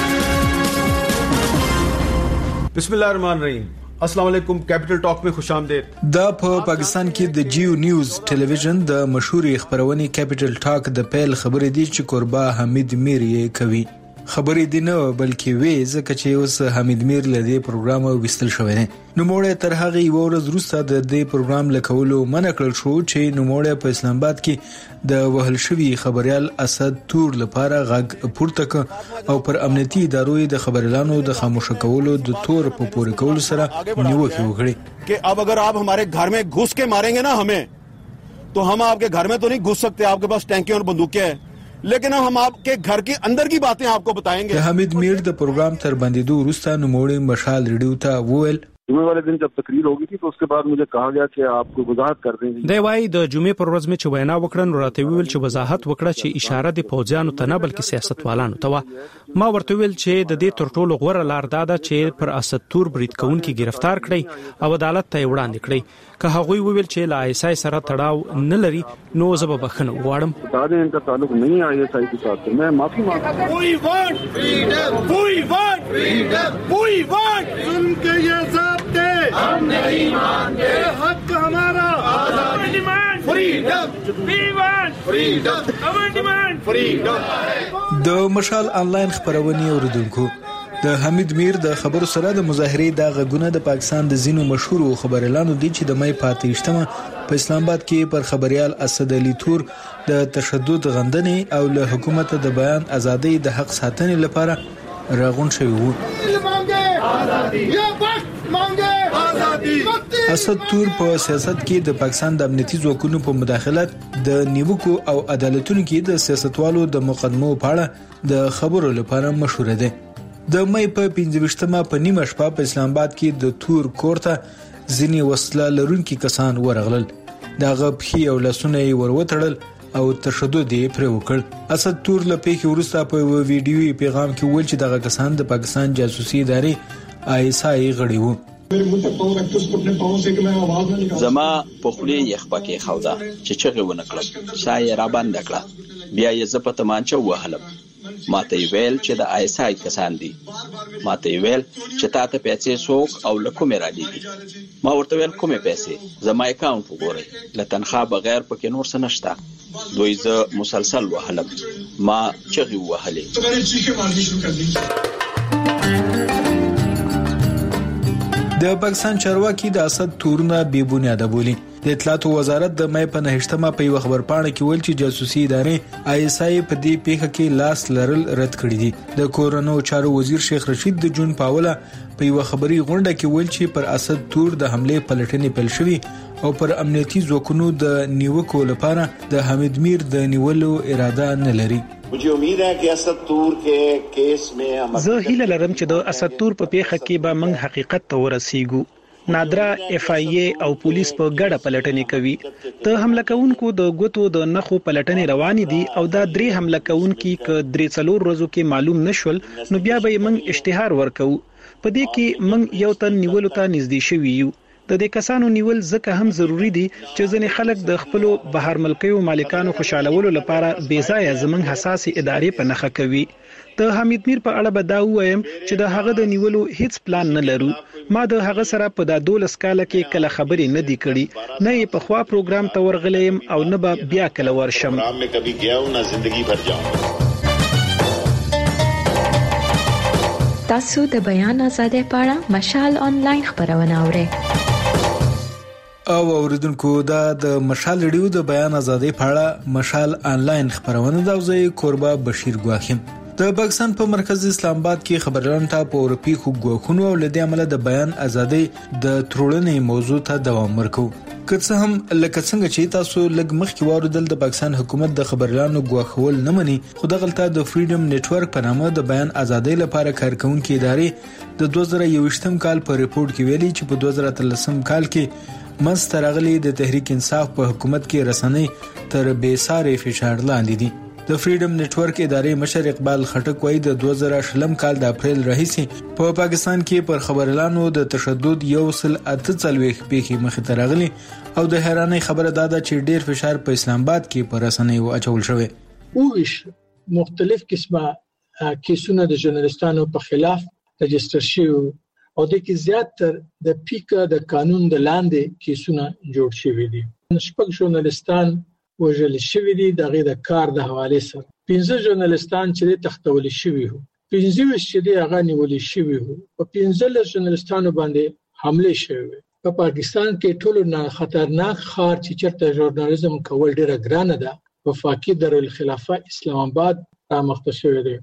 بسم الله الرحمن الرحیم. السلام علیکم. کیپټل ټاک میں خوش آمدید. دا په پاکستان کې د جیو نیوز ټلویزیون د مشهور خبرونې کیپټل ټاک د پیل خبرې دي چې قربا حمید میر یې کوي. خبرې دي نه بلکې وې ځکه چې اوس حمید میر له دې پروګرام وستل شوی دی. نوموړی تر هغه یو ورځ وروسته د دې پروګرام لکولو منع کړل شو چې نوموړی په اسلام آباد کې د وهل شوی خبريال اسد تور لپاره غږ پورته ک او پر امنیتي ادارو د خبريالانو د خاموش کولو د تور په پورې کولو سره نیوکه وکړي कि अब अगर आप हमारे घर में घुस के मारेंगे ना हमें, तो हम आपके घर में तो नहीं घुस सकते, आपके पास टैंकी और बंदूकें हैं, लेकिन हम आपके घर के अंदर की बातें आपको बताएंगे. حمید میر د پروګرام تر باندې دوه وروسته نوموړی مشال ریډیو ته وویل जुमे वाले दिन जब तकरीर होगी थी तो उसके बाद मुझे कहा गया कि आपको वजाहत कर दें. دی وای د جمعې پر ورځ مې چې وینا وکړن راته ویل چې وضاحت وکړه چې اشاره د پوځیانو ته نه بلکې سیاستوالانو ته و. ما ورته ویل چې د دې ترټولو غوړه لار دا ده چې پر اسد تور برید کوونکي گرفتار کړي او عدالت ته وړاندې کړي. که هغه ویل چې لا ایسای سره تړاو نه لري نو زه به بخنه غواړم. بتا دیں ان کا تعلق نہیں ہے آئی ایس آئی کے ساتھ. میں معافی مانگتا ہوں. We want freedom. We want freedom. We want ظلم کے یہ ضابطے ہم نہیں مانتے. حق ہمارا آزادی. ڈیمانڈ freedom. We want freedom. Our demand freedom. د مشال آنلاین خبرونه اوریدونکو د حمید میر د خبرو سره د مظاهرې د غږونه د پاکستان د زینو مشهور خبريالانو دي چې د مې پاتېشتمه په اسلام آباد کې پر خبريال اسد علي تور د تشدد غندنې او له حکومت د بیان ازادۍ د حق ساتنې لپاره راغون شوی وو. اسد تور په سیاست کې د پاکستان د امنیتي ځواکونو په مداخلت د نیوکو او عدالتونو کې د سیاستوالو د مقدمو په اړه د خبرو لپاره مشهور دي. د مې په پنځه په نیمه شپه په اسلام آباد کې د تور کورته ځینې وسله لرونکي کسان ورغلل. دغه پخې او لاسونه یې وروتړل او تشدد یې پر وکړ. اسد تور له پیښې وروسته په ویډیوي پیغام کې ویل چې دغه کسان د پاکستان جاسوسي ادارې آی ایس آی غړي وو. زما په خولي یخ پکې خودا چې چغه ونه کړم شای را باندې کړه بیا یې زپته مانچو وهلم ماته ویل چې د آی ایس آی کسان دي ماته ویل چې تاسو پیسې سوق او لکومه را دي ما ورته ویل کومه پیسې زما اکاونټ وګورئ له تنخواه بغیر پکې نور څه نشته دوی زه مسلسل وهلم ما چغه وهلې. د پاکستان چارواکي د اسد تورونه بې بنیاده بولي. د اطلاعاتو وزارت د مې په نهشتمه په یو خبر پاڼه کې ویل چې جاسوسي ادارې آی ایس آی په دې پیښه کې لاس لرل رد کړی دي. د کورونو چارو وزیر شیخ رشید د جون پاوله په یو خبري غونډه کې ویل چې پر اسد تور د حمله پلټنې پیل شوې او پر امنیتي ځواکونو د نیوکو لپاره د حمید میر د نیولو اراده نه لري. मुझे उम्मीद है कि असद तूर के केस में हम زه هیله لرم چې د اسد تور په پیښه کې به موږ حقیقت ته ورسیږو. نادرا اف آی ای او پولیس په ګډه پلټنې کوي. ته حمله کوونکو د ګوتو د نخو پلټنې روانې دي او دا درې حمله کوونکي ک درې څلور ورځو کې معلوم نشول نو بیا به موږ اشتهار ورکو. په دې کې موږ یو تن نیولو ته نږدې شوي یو. د دې کسانو نیول ځکه هم ضروری دي چې ځینې خلک د خپل بهر ملکیو مالکانو خوشالولو لپاره بې ځایه زمنګ حساسي ادارې په نخښه کوي. د حمید میر په اړه به دا وایم چې د هغه د نیولو هیڅ پلان نه لرو. ما د هغه سره په د دولس کال کې کله خبرې نه دی کړې نه یې په خوا پروګرام ته ورغلم او نه به بیا کله ورشم. تاسو د بیان آزادۍ په اړه مشال آنلاین خبرونه اورئ. او اوریدونکو دا د مشال ریډیو د بیان آزادۍ په اړه مشال آنلاین خبرونه دا وزي کوربه بشیر ګواخیم. د پاکستان په مرکز اسلام آباد کې خبرونه ته په اورپی خوګوخونو او لدی عمله د بیان آزادۍ د ترورنې موضوع ته دوام ورکو. که څه هم لکه څنګه چې تاسو لږ مخکې واردل د پاکستان حکومت د خبرلانو غواخول نه مني خو د غلطه د فریډم نتورک په نامه د بیان آزادۍ لپاره کارکونکو ادارې د دوه زره یوویشتم کال په ریپورت کې ویلي چې په دوه زره اتلسم کال کې مسترغلي د تحریک انصاف په حکومت کې رسنۍ تر بې ساري فشار لاندې دي. د فریډم نتورک ادارې مشر اقبال خټک وایي د دوه زره شلم کال د اپریل راهیسې په پا پاکستان کې پر خبرلانو د تشدد یو سل اته څلويخ پیښې مخې ته راغلي او د حیرانۍ خبره ده چې ډیر فشار په اسلام آباد کې پر رسنیو اچول شوی. اوش مختلف قسمه کیسونه د ژورنالستانو په خلاف رجستر شوی او د کې زیاتره د پیکا د قانون د لاندې کیسونه جوړ شوی دي. شپږ ژورنالستان وژل شوی دي دغه د کار د حواله سره. پنځه ژورنالستان چې تختول شوی وو پنځه ویشت چې هغه نیول شوی وو په پنځه ژورنالستانو باندې حمله شوی. په پاکستان کې ټولو نه خطرناک خار چې چرته ژورنالیزم کول ډیره ګرانه ده وفاقي دارالخلافه اسلام آباد رامخته شوی دی.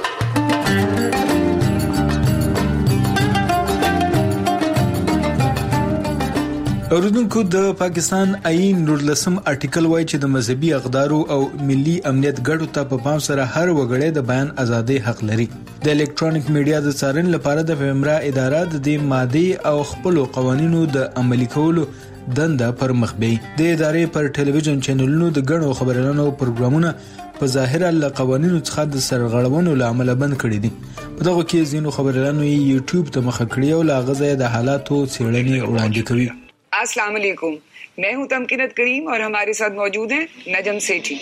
اوریدونکو د پاکستان آئین نورلسم آرټیکل وایي چې د مذهبي اقدارو او ملي امنیت ګډو ته په پام سره هر وګړی د بیان ازادۍ حق لري. د الکترونیک میډیا د څارنې لپاره د پیمرا اداره د دې ماده او خپل قوانینو د عملي کولو دنده پر مخ بي. د ادارې پر ټلویزیون چینلونو د غنو خبرلانو پروګرامونه په ظاهر له قوانینو څخه د سرغړونو لامل بند کړي دي. په دغه کې ځینو خبرلانو یې یوټیوب ته مخ کړی او لا غزه د حالاتو څېړنې وړاندې کوي. अस्सलाम वालेकुम, मैं हूं तमकीनत करीम और हमारे साथ मौजूद हैं नजम सेठी.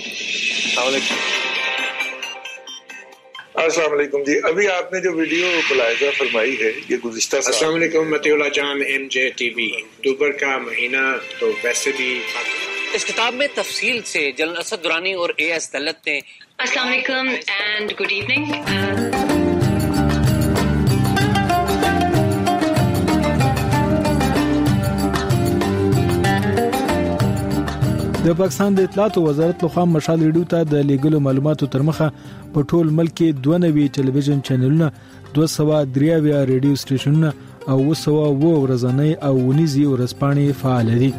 अस्सलाम वालेकुम जी, अभी आपने जो वीडियो मुलाहिजा फरमाई है ये गुज़िश्ता साल। अस्सलाम वालेकुम मतीउल्लाह जान, एम जे टीवी। अक्टूबर का महीना तो वैसे भी इस किताब में तफसील से जनरल असद दुरानी और ए एस दलत ने अस्सलाम वालेकुम and good evening. د پاکستان د اطلاعات وزارت لخوا مشال ریډیو ته د لیګلو معلوماتو تر مخه په ټول ملک کې دوه نوي ټلویزیون چینلونه، دوه سوه درې اویا ریډیو سټیشنونه او اوه سوه اووه ورځنۍ او ونیزي ورځپاڼې فعال دي.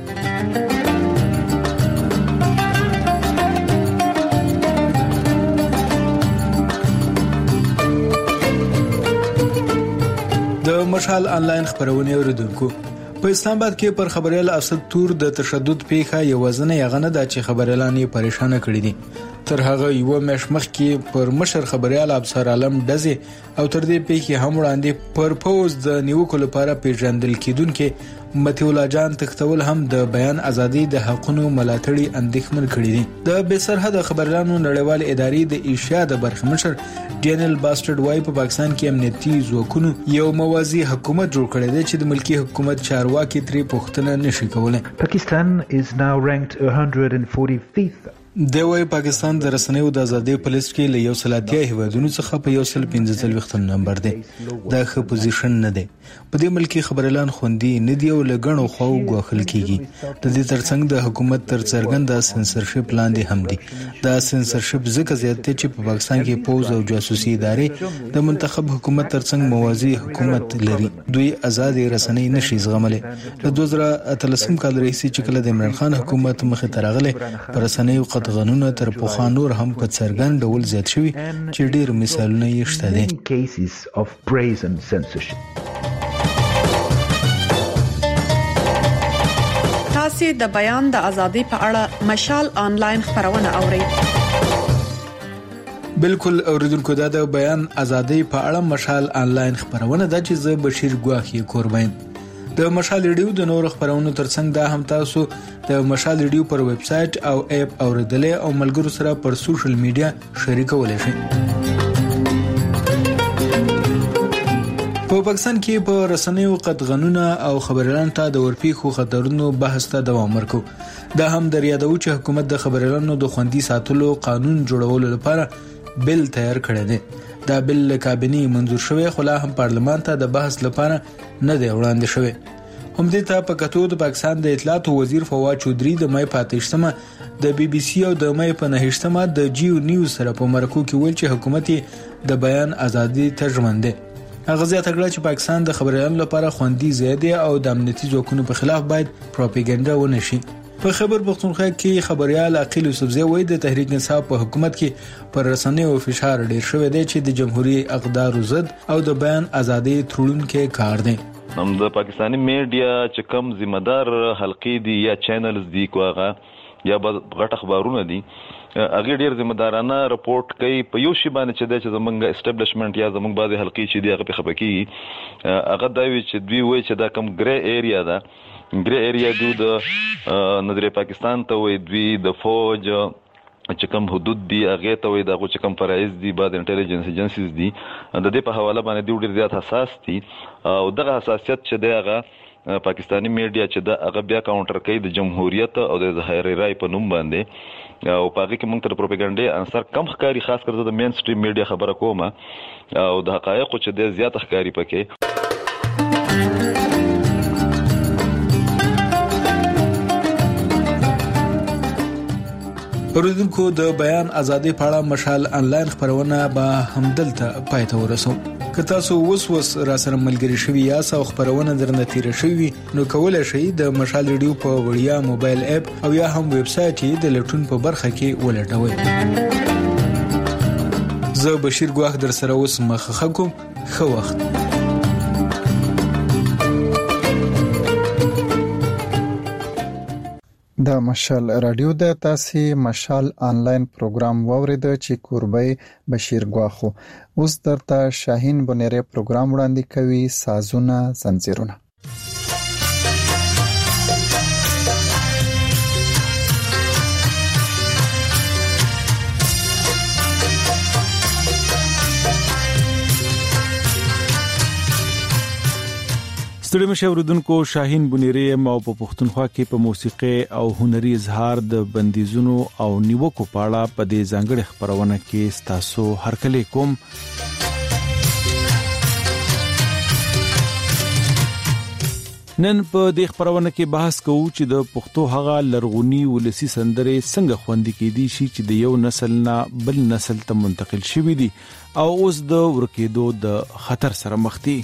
د مشال آنلاین خبرونه اوریدونکو، په اسلام آباد کې پر خبريال اسد تور د تشدد پیښه یوازنه یغنه د چې خبريالان یې پریشان کړي دي. تر هغه یو مېش مخ کې پر مشر خبريال ابصر عالم دزي او تر دې پیښه هم وړاندې پر پوز د نیوکو لپاره پیژندل کېدونکو متي الله جان تختول هم د بیان ازادي د حقونو ملاتړي اندېښمن کړي دي. د بې سرحد خبريالانو نړیوال ادارې د ایشیا د برخه مشر ډینل باسټرډ وای په پاکستان کې امنیتي ځواکونو یو موازی حکومت جوړ کړی دی چې د ملکی حکومت چارواکي ترې پوښتنه نشي کولای. Pakistan is now ranked one hundred forty-fifth. د وای پاکستان د رسنیو د ازادۍ په لیست کې له یو سل اتیا هیوادونو څخه په یو سل پنځه څلوېښتم نمبر دی. دا ښه پوزیشن نه دی. په دې ملکی خبريالان خوندي نه دی او لګڼو خو غوښل کیږي. د دې ترڅنګ د حکومت تر څرګند سنسرشپ لاندې هم دي. دا سنسرشپ ځکه زیات دی چې په پاکستان کې پوز او جاسوسي ادارې د منتخب حکومت ترڅنګ موازی حکومت لري. دوی آزاد رسنۍ نشي زغملای. له دوه زره اتلسم کال راهیسې چې کله د عمران خان حکومت مخې ته راغلی پر رسنیو قطغنونه تر پخوا نور هم په څرګند ډول زیات شوي چې ډېر مثالونه یې شته دي. تاسو د بیان د ازادۍ په اړه مشال آنلاین خبرونه اورئ. بالکل اوریدونکو، دا د بیان ازادۍ په اړه مشال آنلاین خبرونه ده چې زه بشیر ګواخي کوربایم. د مشال ریډیو د نور خبرونو ترڅنګ دا هم تاسو د مشال ریډیو پر ویب سټ او اپ اوریدلې او ملګرو سره پر سوشل میډیا شریکولای شئ. په پاکستان کې په رسنیو قطغنونه او خبريالانو ته د ورپیښو خطرونو بحث ته دوام ورکو. دا هم د یادو چې حکومت د خبريالانو د خوندي ساتلو قانون جوړولو لپاره بل تیار کړی دی. دا بل کابینه منظور شوی خو لا هم پارلمان ته د بحث لپاره نه دی وړاندې شوی. هم دې ته په کتو د پاکستان د اطلاعات وزیر فواد چودري د مې پاتېشتمه د بي بي سي او د مې په نهشتمه د جیو نیوز سره په مرکو کې ویل چې حکومت د بیان ازادي ته ژمن دی. هغه زیاته کړه چې پاکستان د خبريالانو لپاره خوندي زیاده او د امنیتي ځواکونو په خلاف باید پروپاګاندا ونه شي. په خبر پښتونخوا کې خبريال عقیل یوسفزی وایي د تحریک انصاف په حکومت کې پر رسنیو فشار ډیر شوی دی چې د جمهوریت اقدارو ضد او د بیان ازادي تړونکو کار دی. هم د پاکستاني میډیا چې کم ذمہ دار حلقې دي یا چینلز دي کوغه یا غټ اخبارونه دي هغه ډیر ذمہ دارانه رپورت کوي په یو شی باندې چې د زمونږ اسټابلیشمنت یا زمونږ بعضي حلقې چې دی هغه په خبري هغه دا وی چې دوی وایي چې دا کم ګری ایریا ده. ګری ایریا دوی د نظر پاکستان ته وایي دوی د فوج چې کوم حدود دي هغه ته وایي دغه چې کوم فرایض دي بعد انټيليجنس ایجنسیز دي د دې په حواله باندې ډېر زیات حساس دي او دغه حساسیت چې دی هغه پاکستاني میډیا چې دا هغه بیا کاونټر کوي د جمهوریت او د ظاهري رائے په نوم باندې او پاګه کې موږ تر پروپاګاندا انصر کم ښکاری خاص کر د مین سټریم میډیا خبره کومه او د حقایقو چې د زیات ښکاری پکې. اوریدونکو، د بیان ازادي په اړه مشال آنلاین خبرونه به همدلته پای ته ورسو. که تاسو وس وس را سره ملګری شوي یا سو خبرونه درنه تیر شوي نو کولای شئ د مشال ریډیو په وړیا موبایل اپ او یا هم ویب سټ یې د لټون په برخه کې ولټوئ. زه بشیر ګواخ در سره اوس مخه کوم. ښه وخت. د مشال رادیو د تاسو مشال آنلاین پروګرام وورید چې کوربای بشیر ګواخو اوس درته شاهین بنيره پروګرام وړاندې کوي سازونه زنجیرونه. ستړي مشه اوریدونکو، شاهین بنيره مو په پښتونخوا کې په موسیقي او هنري اظهار د بندیزونو او نیوکو په اړه په دې ځانګړي خبرونه کې ستاسو هرکلی کوم. نن په دې خبرونه کې بحث کوو چې د پښتو هغه لرغونی ولسی سندره څنګه خوندي کېدي شي چې د یو نسل نه بل نسل ته منتقل شوي دي او اوس د ورکېدو د خطر سره مخ دي.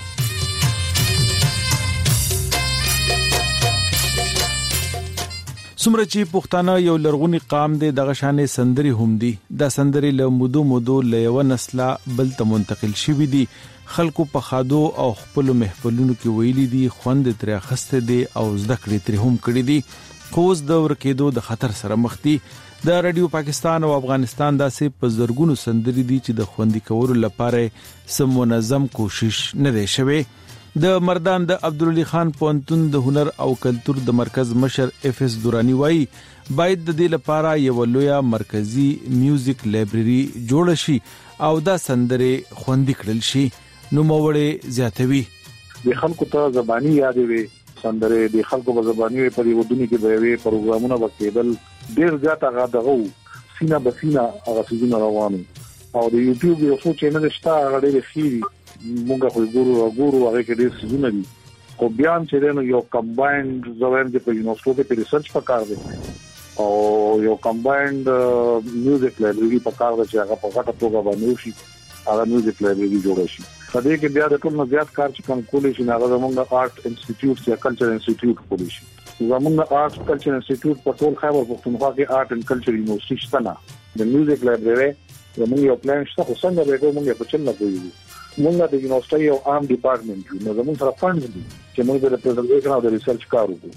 څومره چې پښتانه یو لرغونی قام دی دغه شانې سندري هم دي. دا سندري له مودو مودو له یو نسله بل ته منتقل شوي دي. خلکو په خادو او خپل محفلونو کې ویلي دي خوند تر اخسته دي او زده کړې تر هم کړې دي. خو اوس د ورکېدو د خطر سره مخ دي. د رادیو پاکستان او افغانستان داسې په زرګونو سندري دي چې د خوندي کولو لپاره سم منظم کوشش نه دی شوی. د مردان د عبدالعلی خان پوهنتون د هنر او کلتور د مرکز مشر اف اس دورانی وایي باید د دې لپاره یو لویه مرکزی میوزیک لایبرری جوړ شي او دا سندره خوندي کړل شي. نو موړې زیاتوي د خلکو ته زبانی یادې وي سندره د خلکو په زبانی په دې ودونی کې به وي پروګرامونه وکړل ډیر زیات هغه دغه سینا بسینا هغه سيزونه روانو او د یوټیوب یو څو چینل شته هغه ډیر خيري مونږه خو ګورو ګورو هغه کې ډېر سيزونه دي خو بیا چې نو یو کمباینډ زویم چې په یونیورسيټي کې ریسرچ پکار دی او یو کمباینډ میوزیک لایبرری پکار دی چې هغه په غټه توګه باندې شي هغه میوزیک لایبرری جوړ شي. په دې کې بیا د ټول نه زیات کار چې کوم کولی شي هغه زمونږ آرټ انسټیټیوټ یا کلچر انسټیټیوټ کولی شي. زمونږ آرټ کلچر انسټیټیوټ په ټول خیبر پختونخوا کې آرټ اینڈ کلچر یونیورسيټي شته نه د میوزیک لایبرری زمونږ یو پلان شته خو څنګه به کومه په چل نه کوي. مونږ د یونیورسيټي او عام ډپارټمنټ نو زموږ سره فند دي چې موږ د پریزنټیشن او د ریسرچ کار وکړو.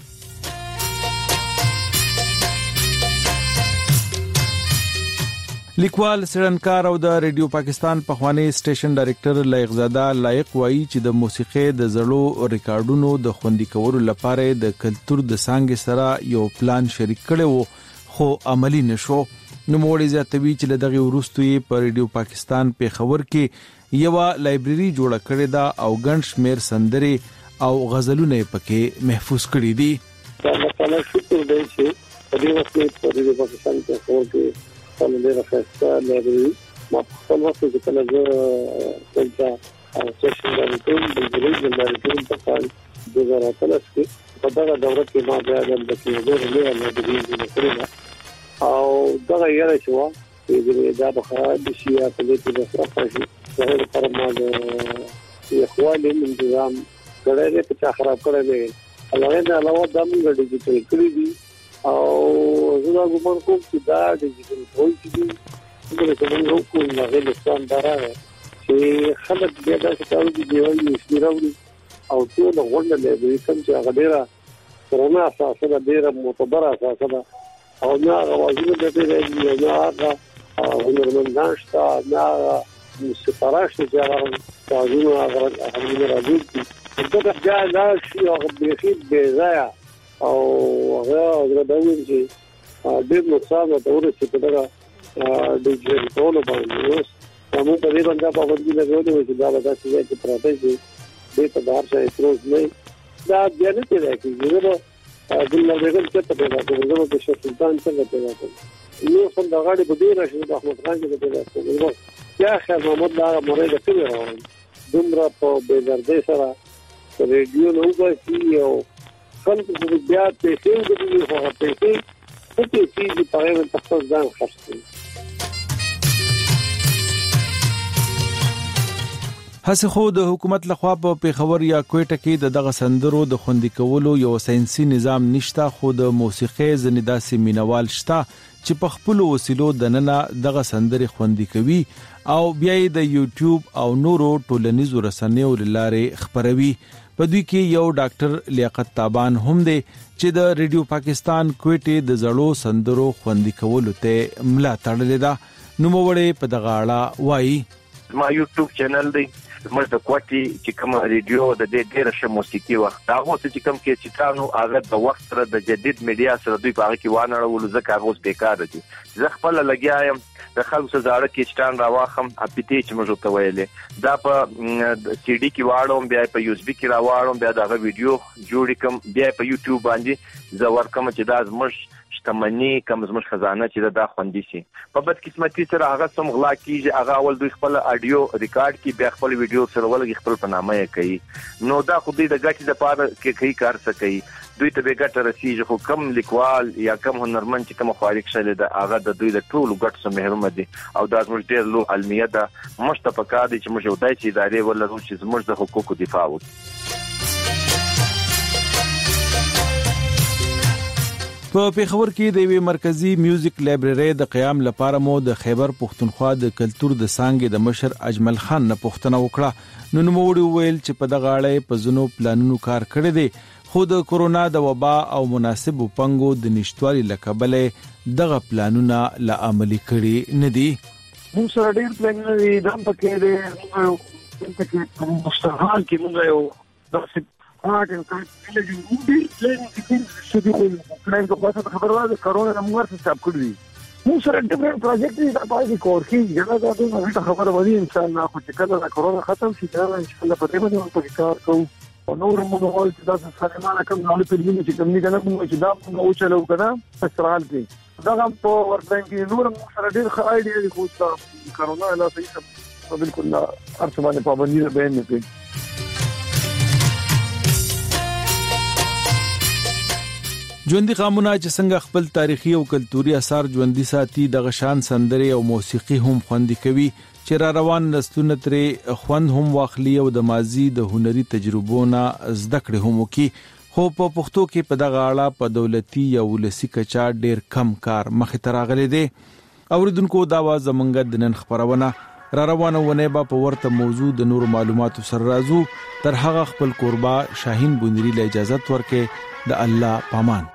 لیکوال سړنکار او د ریډیو پاکستان پخوانی سټیشن ډایریکټر لایق زاده لایق وایي چې د موسیقي د زړو ریکارډونو د خوندي کولو لپاره د کلچر د څنګه سره یو پلان شریک کړو خو عملی نشو. نو موړي زیاتوي چې دغه ورستوي په ریډیو پاکستان په خبر کې یو لایبرری جوړه کړې ده او ګڼ شمېر سندري او غزلونه پکې محفوظ کړي دي. دا مثلا شکر دی چې په دې وخت کې په ریډیو پاکستان کې خبر کې څنګه راځي لایبرری ما په خپل وخت کې کله زه څنګه سټیشن ډایریکټر د ریډیو ډایریکټر په کال دوه هزار اتلس کې په دغه دوره کې ما بیا د کېدو له لایبرری جوړه او دغه یاره شو چې دا به خراب شي یا په دې کې د راځي د لپاره ما د اخوالي نظام کړه چې خراب کړی دی هغه نه علاوه د موږ ډیجیټل کړی دي او زه دا ګومان کوم چې دا ډیجیټل وایي چې موږ ته موږ کوم نه غل ستان دارا چې خلک بیا دا څه کوي چې وایي استراوري او ټول غونډه لري کوم چې هغه ډیره کرونا اساسه ډیره معتبره اساسه ده او نه غواړي د دې نه هغه هنرمندان شته نه مستقراش چې هغه تاسو هغه هغه راځي دا بیا لا شي هغه بيخي بيزایا او هغه غواړي چې د نقصان او ورسې په دغه ډیجیټل ټول باندې اوس موږ په دې باندې په باندې لګولو چې دا به تاسو چې پراته دي د په دار څخه اعتراض نه دا بیا نه کېږي چې زه د لږه څه په دغه د د سلطان څنګه پیدا کړم نو څنګه دا غاړي په دې راشي د احمد خان کې پیدا کړم یا خیر محمد دا مړی د کړی راوړم دومره په بیدردۍ سره ریډیو نو وایي او خلک چې بیا پیسې ودی خو پیسې څه چې په هغه تاسو ځان خرڅوي. هڅه خو د حکومت لخوا په پیښور یا کوټه کې د دغه سندرو د خوندي کولو یو ساينسي نظام نشته خو د موسیقي زنیداسي مینوال شته چې په خپل وسیلو د نننه دغه سندري خوندي کوي او بیا د یوټیوب او نورو ټولنیزو رسنیو لارې خبروي. په دوی کې یو ډاکټر لیاقت تابان هم دی چې د ریډیو پاکستان کوټه د زړو سندرو خوندي کولو ته ملا تړلې ده. نو موړې په دغه اړه وایي ما یوټیوب چینل دی زموږ د کوټي چې کوم ریډیو د دې ډېر شه موسیقي وخت هغه څه چې کوم کې چې تاسو هغه د وخت سره د جدید میډیا سره دوی په هغه کې وانهړول ځکه هغه اوس بیکار دي. زه خپل لګیایم د خلکو سره زاړه کې چټان راواخم اپیټي چې موږ ته ویلې دا په سی ډي کې واړم بیا په یو اس بي کې راوړم بیا دا ویډیو جوړ کوم بیا په یوټیوب باندې زه ورکم چې دا زموږ شتمنۍ کم زموږ خزانه چې دا خوندي شي. په بدقسمتي سره هغه سم غلا کیږي، هغه اول دوی خپل اډیو ریکارډ کی، بیا خپل ویډیو سره ولګي خپل په نامه یې کوي. نو دا خو دوی د ګټې لپاره کې کوي کار څه کوي، دوی ته به ګټه رسیږي. خو کم لیکوال یا کم هنرمند چې کوم خارق شله د هغه د دوی د ټولو ګټو څخه محروم دي. او دا زموږ ډېر لوی علمیت ده. موږ ته پکار دي چې موږ یو داسې ادارې ولرو چې زموږ د حقوقو دفاع وکړي. په پیښور کې د یوې مرکزی میوزیک لایبرری د قیام لپاره مو د خیبر پښتونخوا د کلچر د څانګې د مشر اجمل خان نه پوښتنه وکړه. نو نوموړي وویل چې په دغه اړه په ځینو پلانونو کار کړی دی، خو د کورونا د وبا او مناسبو پنګو د نشټوالي له کبله دغه پلانونه لا عملي کړي نه دي. موږ سره ډېر پلانونه دي، دا پکې دي موږ پکې مستحال کې موږ یو داسې آټ او کار کله چې موږ دې پلان چې څه دي پلان کو پاتې خبره ده کرونا موږ څه سب کړی. موږ سره ډېر پروجیکټ دي دا پای کور کې یلا دا ټول خبره ودی انسان نه خو چې کله کرونا ختم شي دا ان شاء الله په دې باندې موږ کار کوو. او نور موږ ول چې دا څه سلامانه کوم نو په دې چې کوم نه کنه موږ چې دا موږ چلو کنه استرال کې دا هم په ورته کې نور موږ سره ډېر ښه ایډیا دي خو دا کرونا لا صحیح بالکل لا ارڅ باندې پابندي نه بیان نه کوي. ژوندۍ قامونه چې څنګه خپل تاریخي او کلتوري اثار ژوندۍ ساتي، دغه شان سندرې او موسیقي هم خوندي کوي چې را روان نسلونه ترې خوند هم واخلي او د ماضي د هنري تجربو نه زده کړې هم وکړي. خو په پښتو کې په دغه اړه په دولتي یا ولسي کچا ډېر کم کار مخې ته راغلی دی. اوریدونکو دا وه زموږ د نن خپرونه. را روانه ونې به په ورته موضوع د نورو معلوماتو سره راځو. تر هغه خپل کوربه شاهین بونیری له اجازت ورکړي. د الله پامان.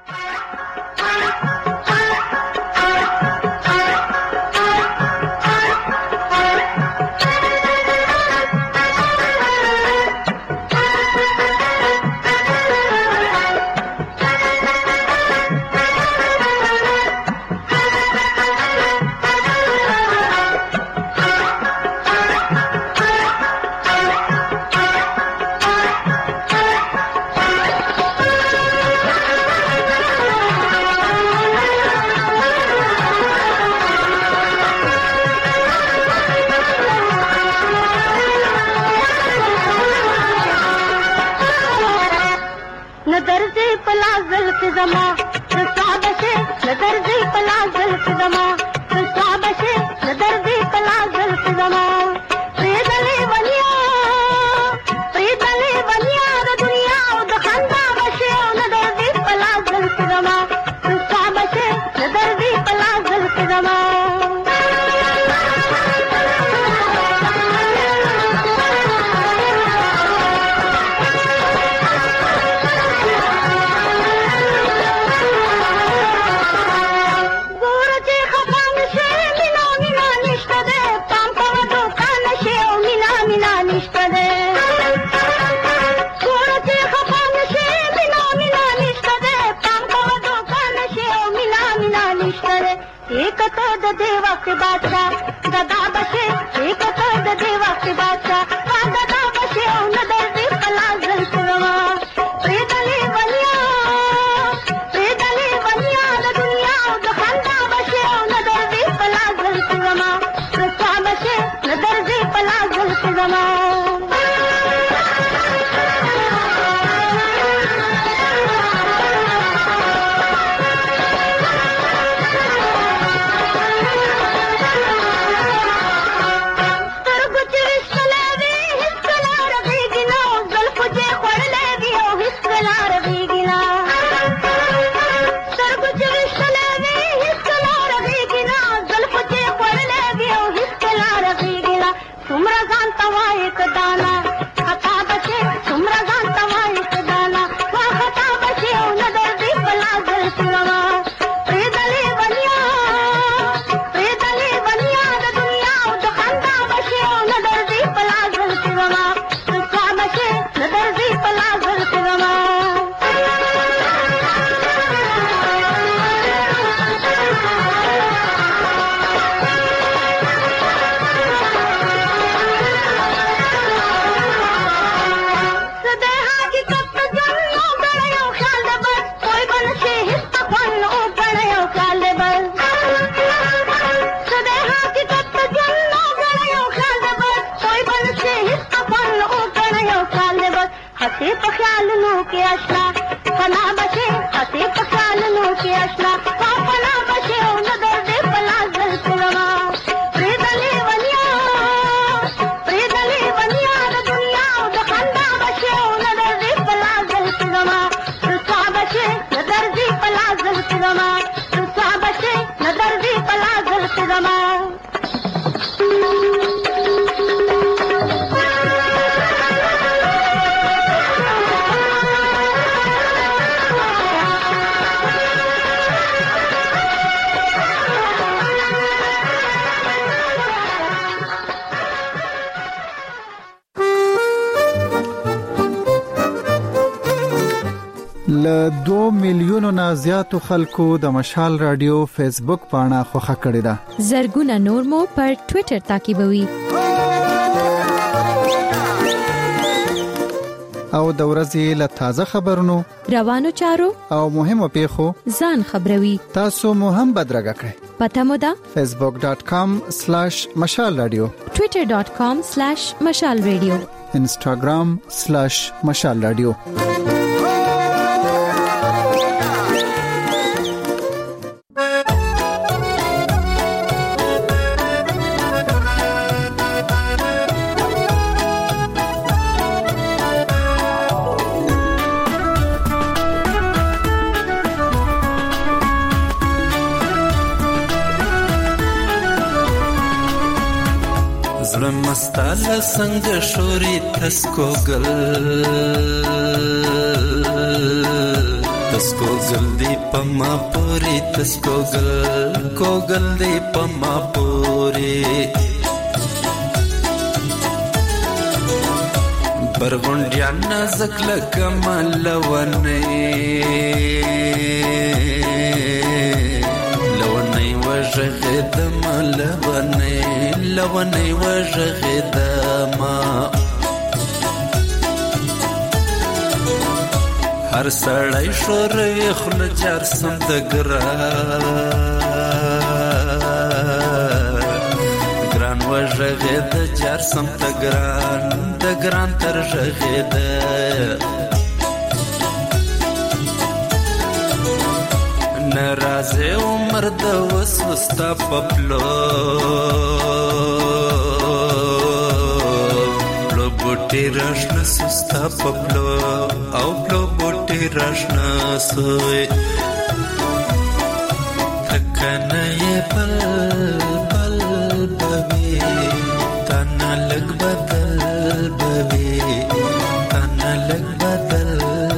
دوه میلیونو نه زیاتو خلکو د مشال رادیو فیسبوک پاڼه خوښه کړې ده. زرګونه نور مو پر ټوئیټر تعقیبوي. او د ورځې له تازه خبرونو، روانو چارو او مهمو پیښو ځان خبروي. تاسو مو هم بدرګه کړئ. پته مو ده facebook dot com slash mashal radio، twitter dot com slash mashal radio، instagram slash mashal radio. مستاله څنګه شوري تسکو گل تسکو گل دی پما پوری تسکو گل کو گل دی پما پوری برغونډیا نازک لکمل ونه لونه وجه دمل ونه لونی وجه دما هر سړی شور خل جار سم د ګران وجه د جار سم د ګران د ګران تر ژغه د ناراضه عمر د وسوستا پپلو پلو بوټي راشنا سستا پپلو او پلو بوټي راشنا سوی تکنه بل بل بوي تنا لګ بدل بوي تنا لګ بدل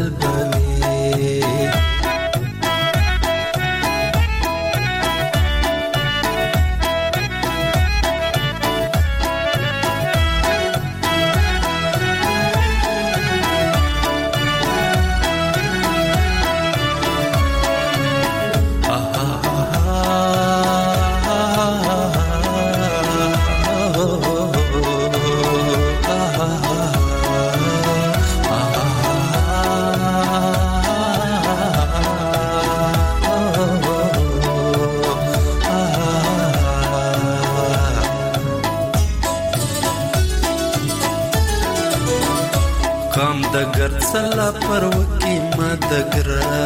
دگر سلا پر وکی ما دگرا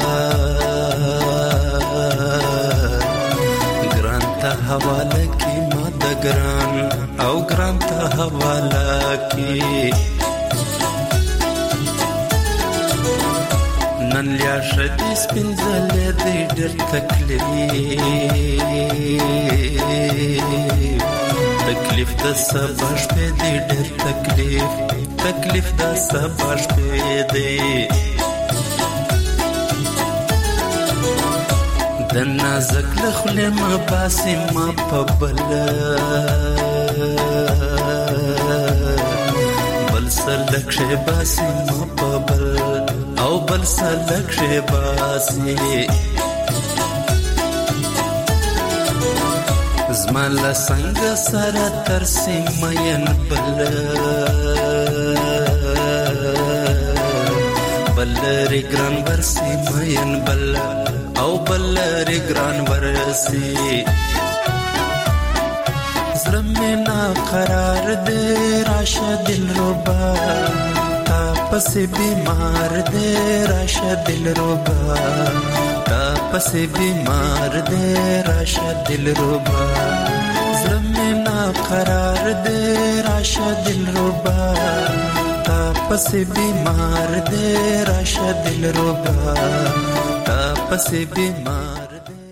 گران تا حواله کی ما دگران او گران تا حواله کی نن لیا شدی سپینزل دی ډر تکلیف تکلیف د سبا شپې دی ډر تکلیف تکلیف د سبا شپې دی د نازک لخلې ما باسي ما په بل بل سلک شي باسي ما په بل او بل سلک شي باسي زمالا څنګه سره ترسي مين بل بل رګران ورسي مين بل او بل رګران ورسي زرمنا قرار دې راشه دل ربا تا پس بیمار دې راشه دل ربا پس بیمار دے راشا دل ربا زرمنا قرار دے راشا دل ربا تا پس بیمار دے راشا دل ربا تا پس بیمار دے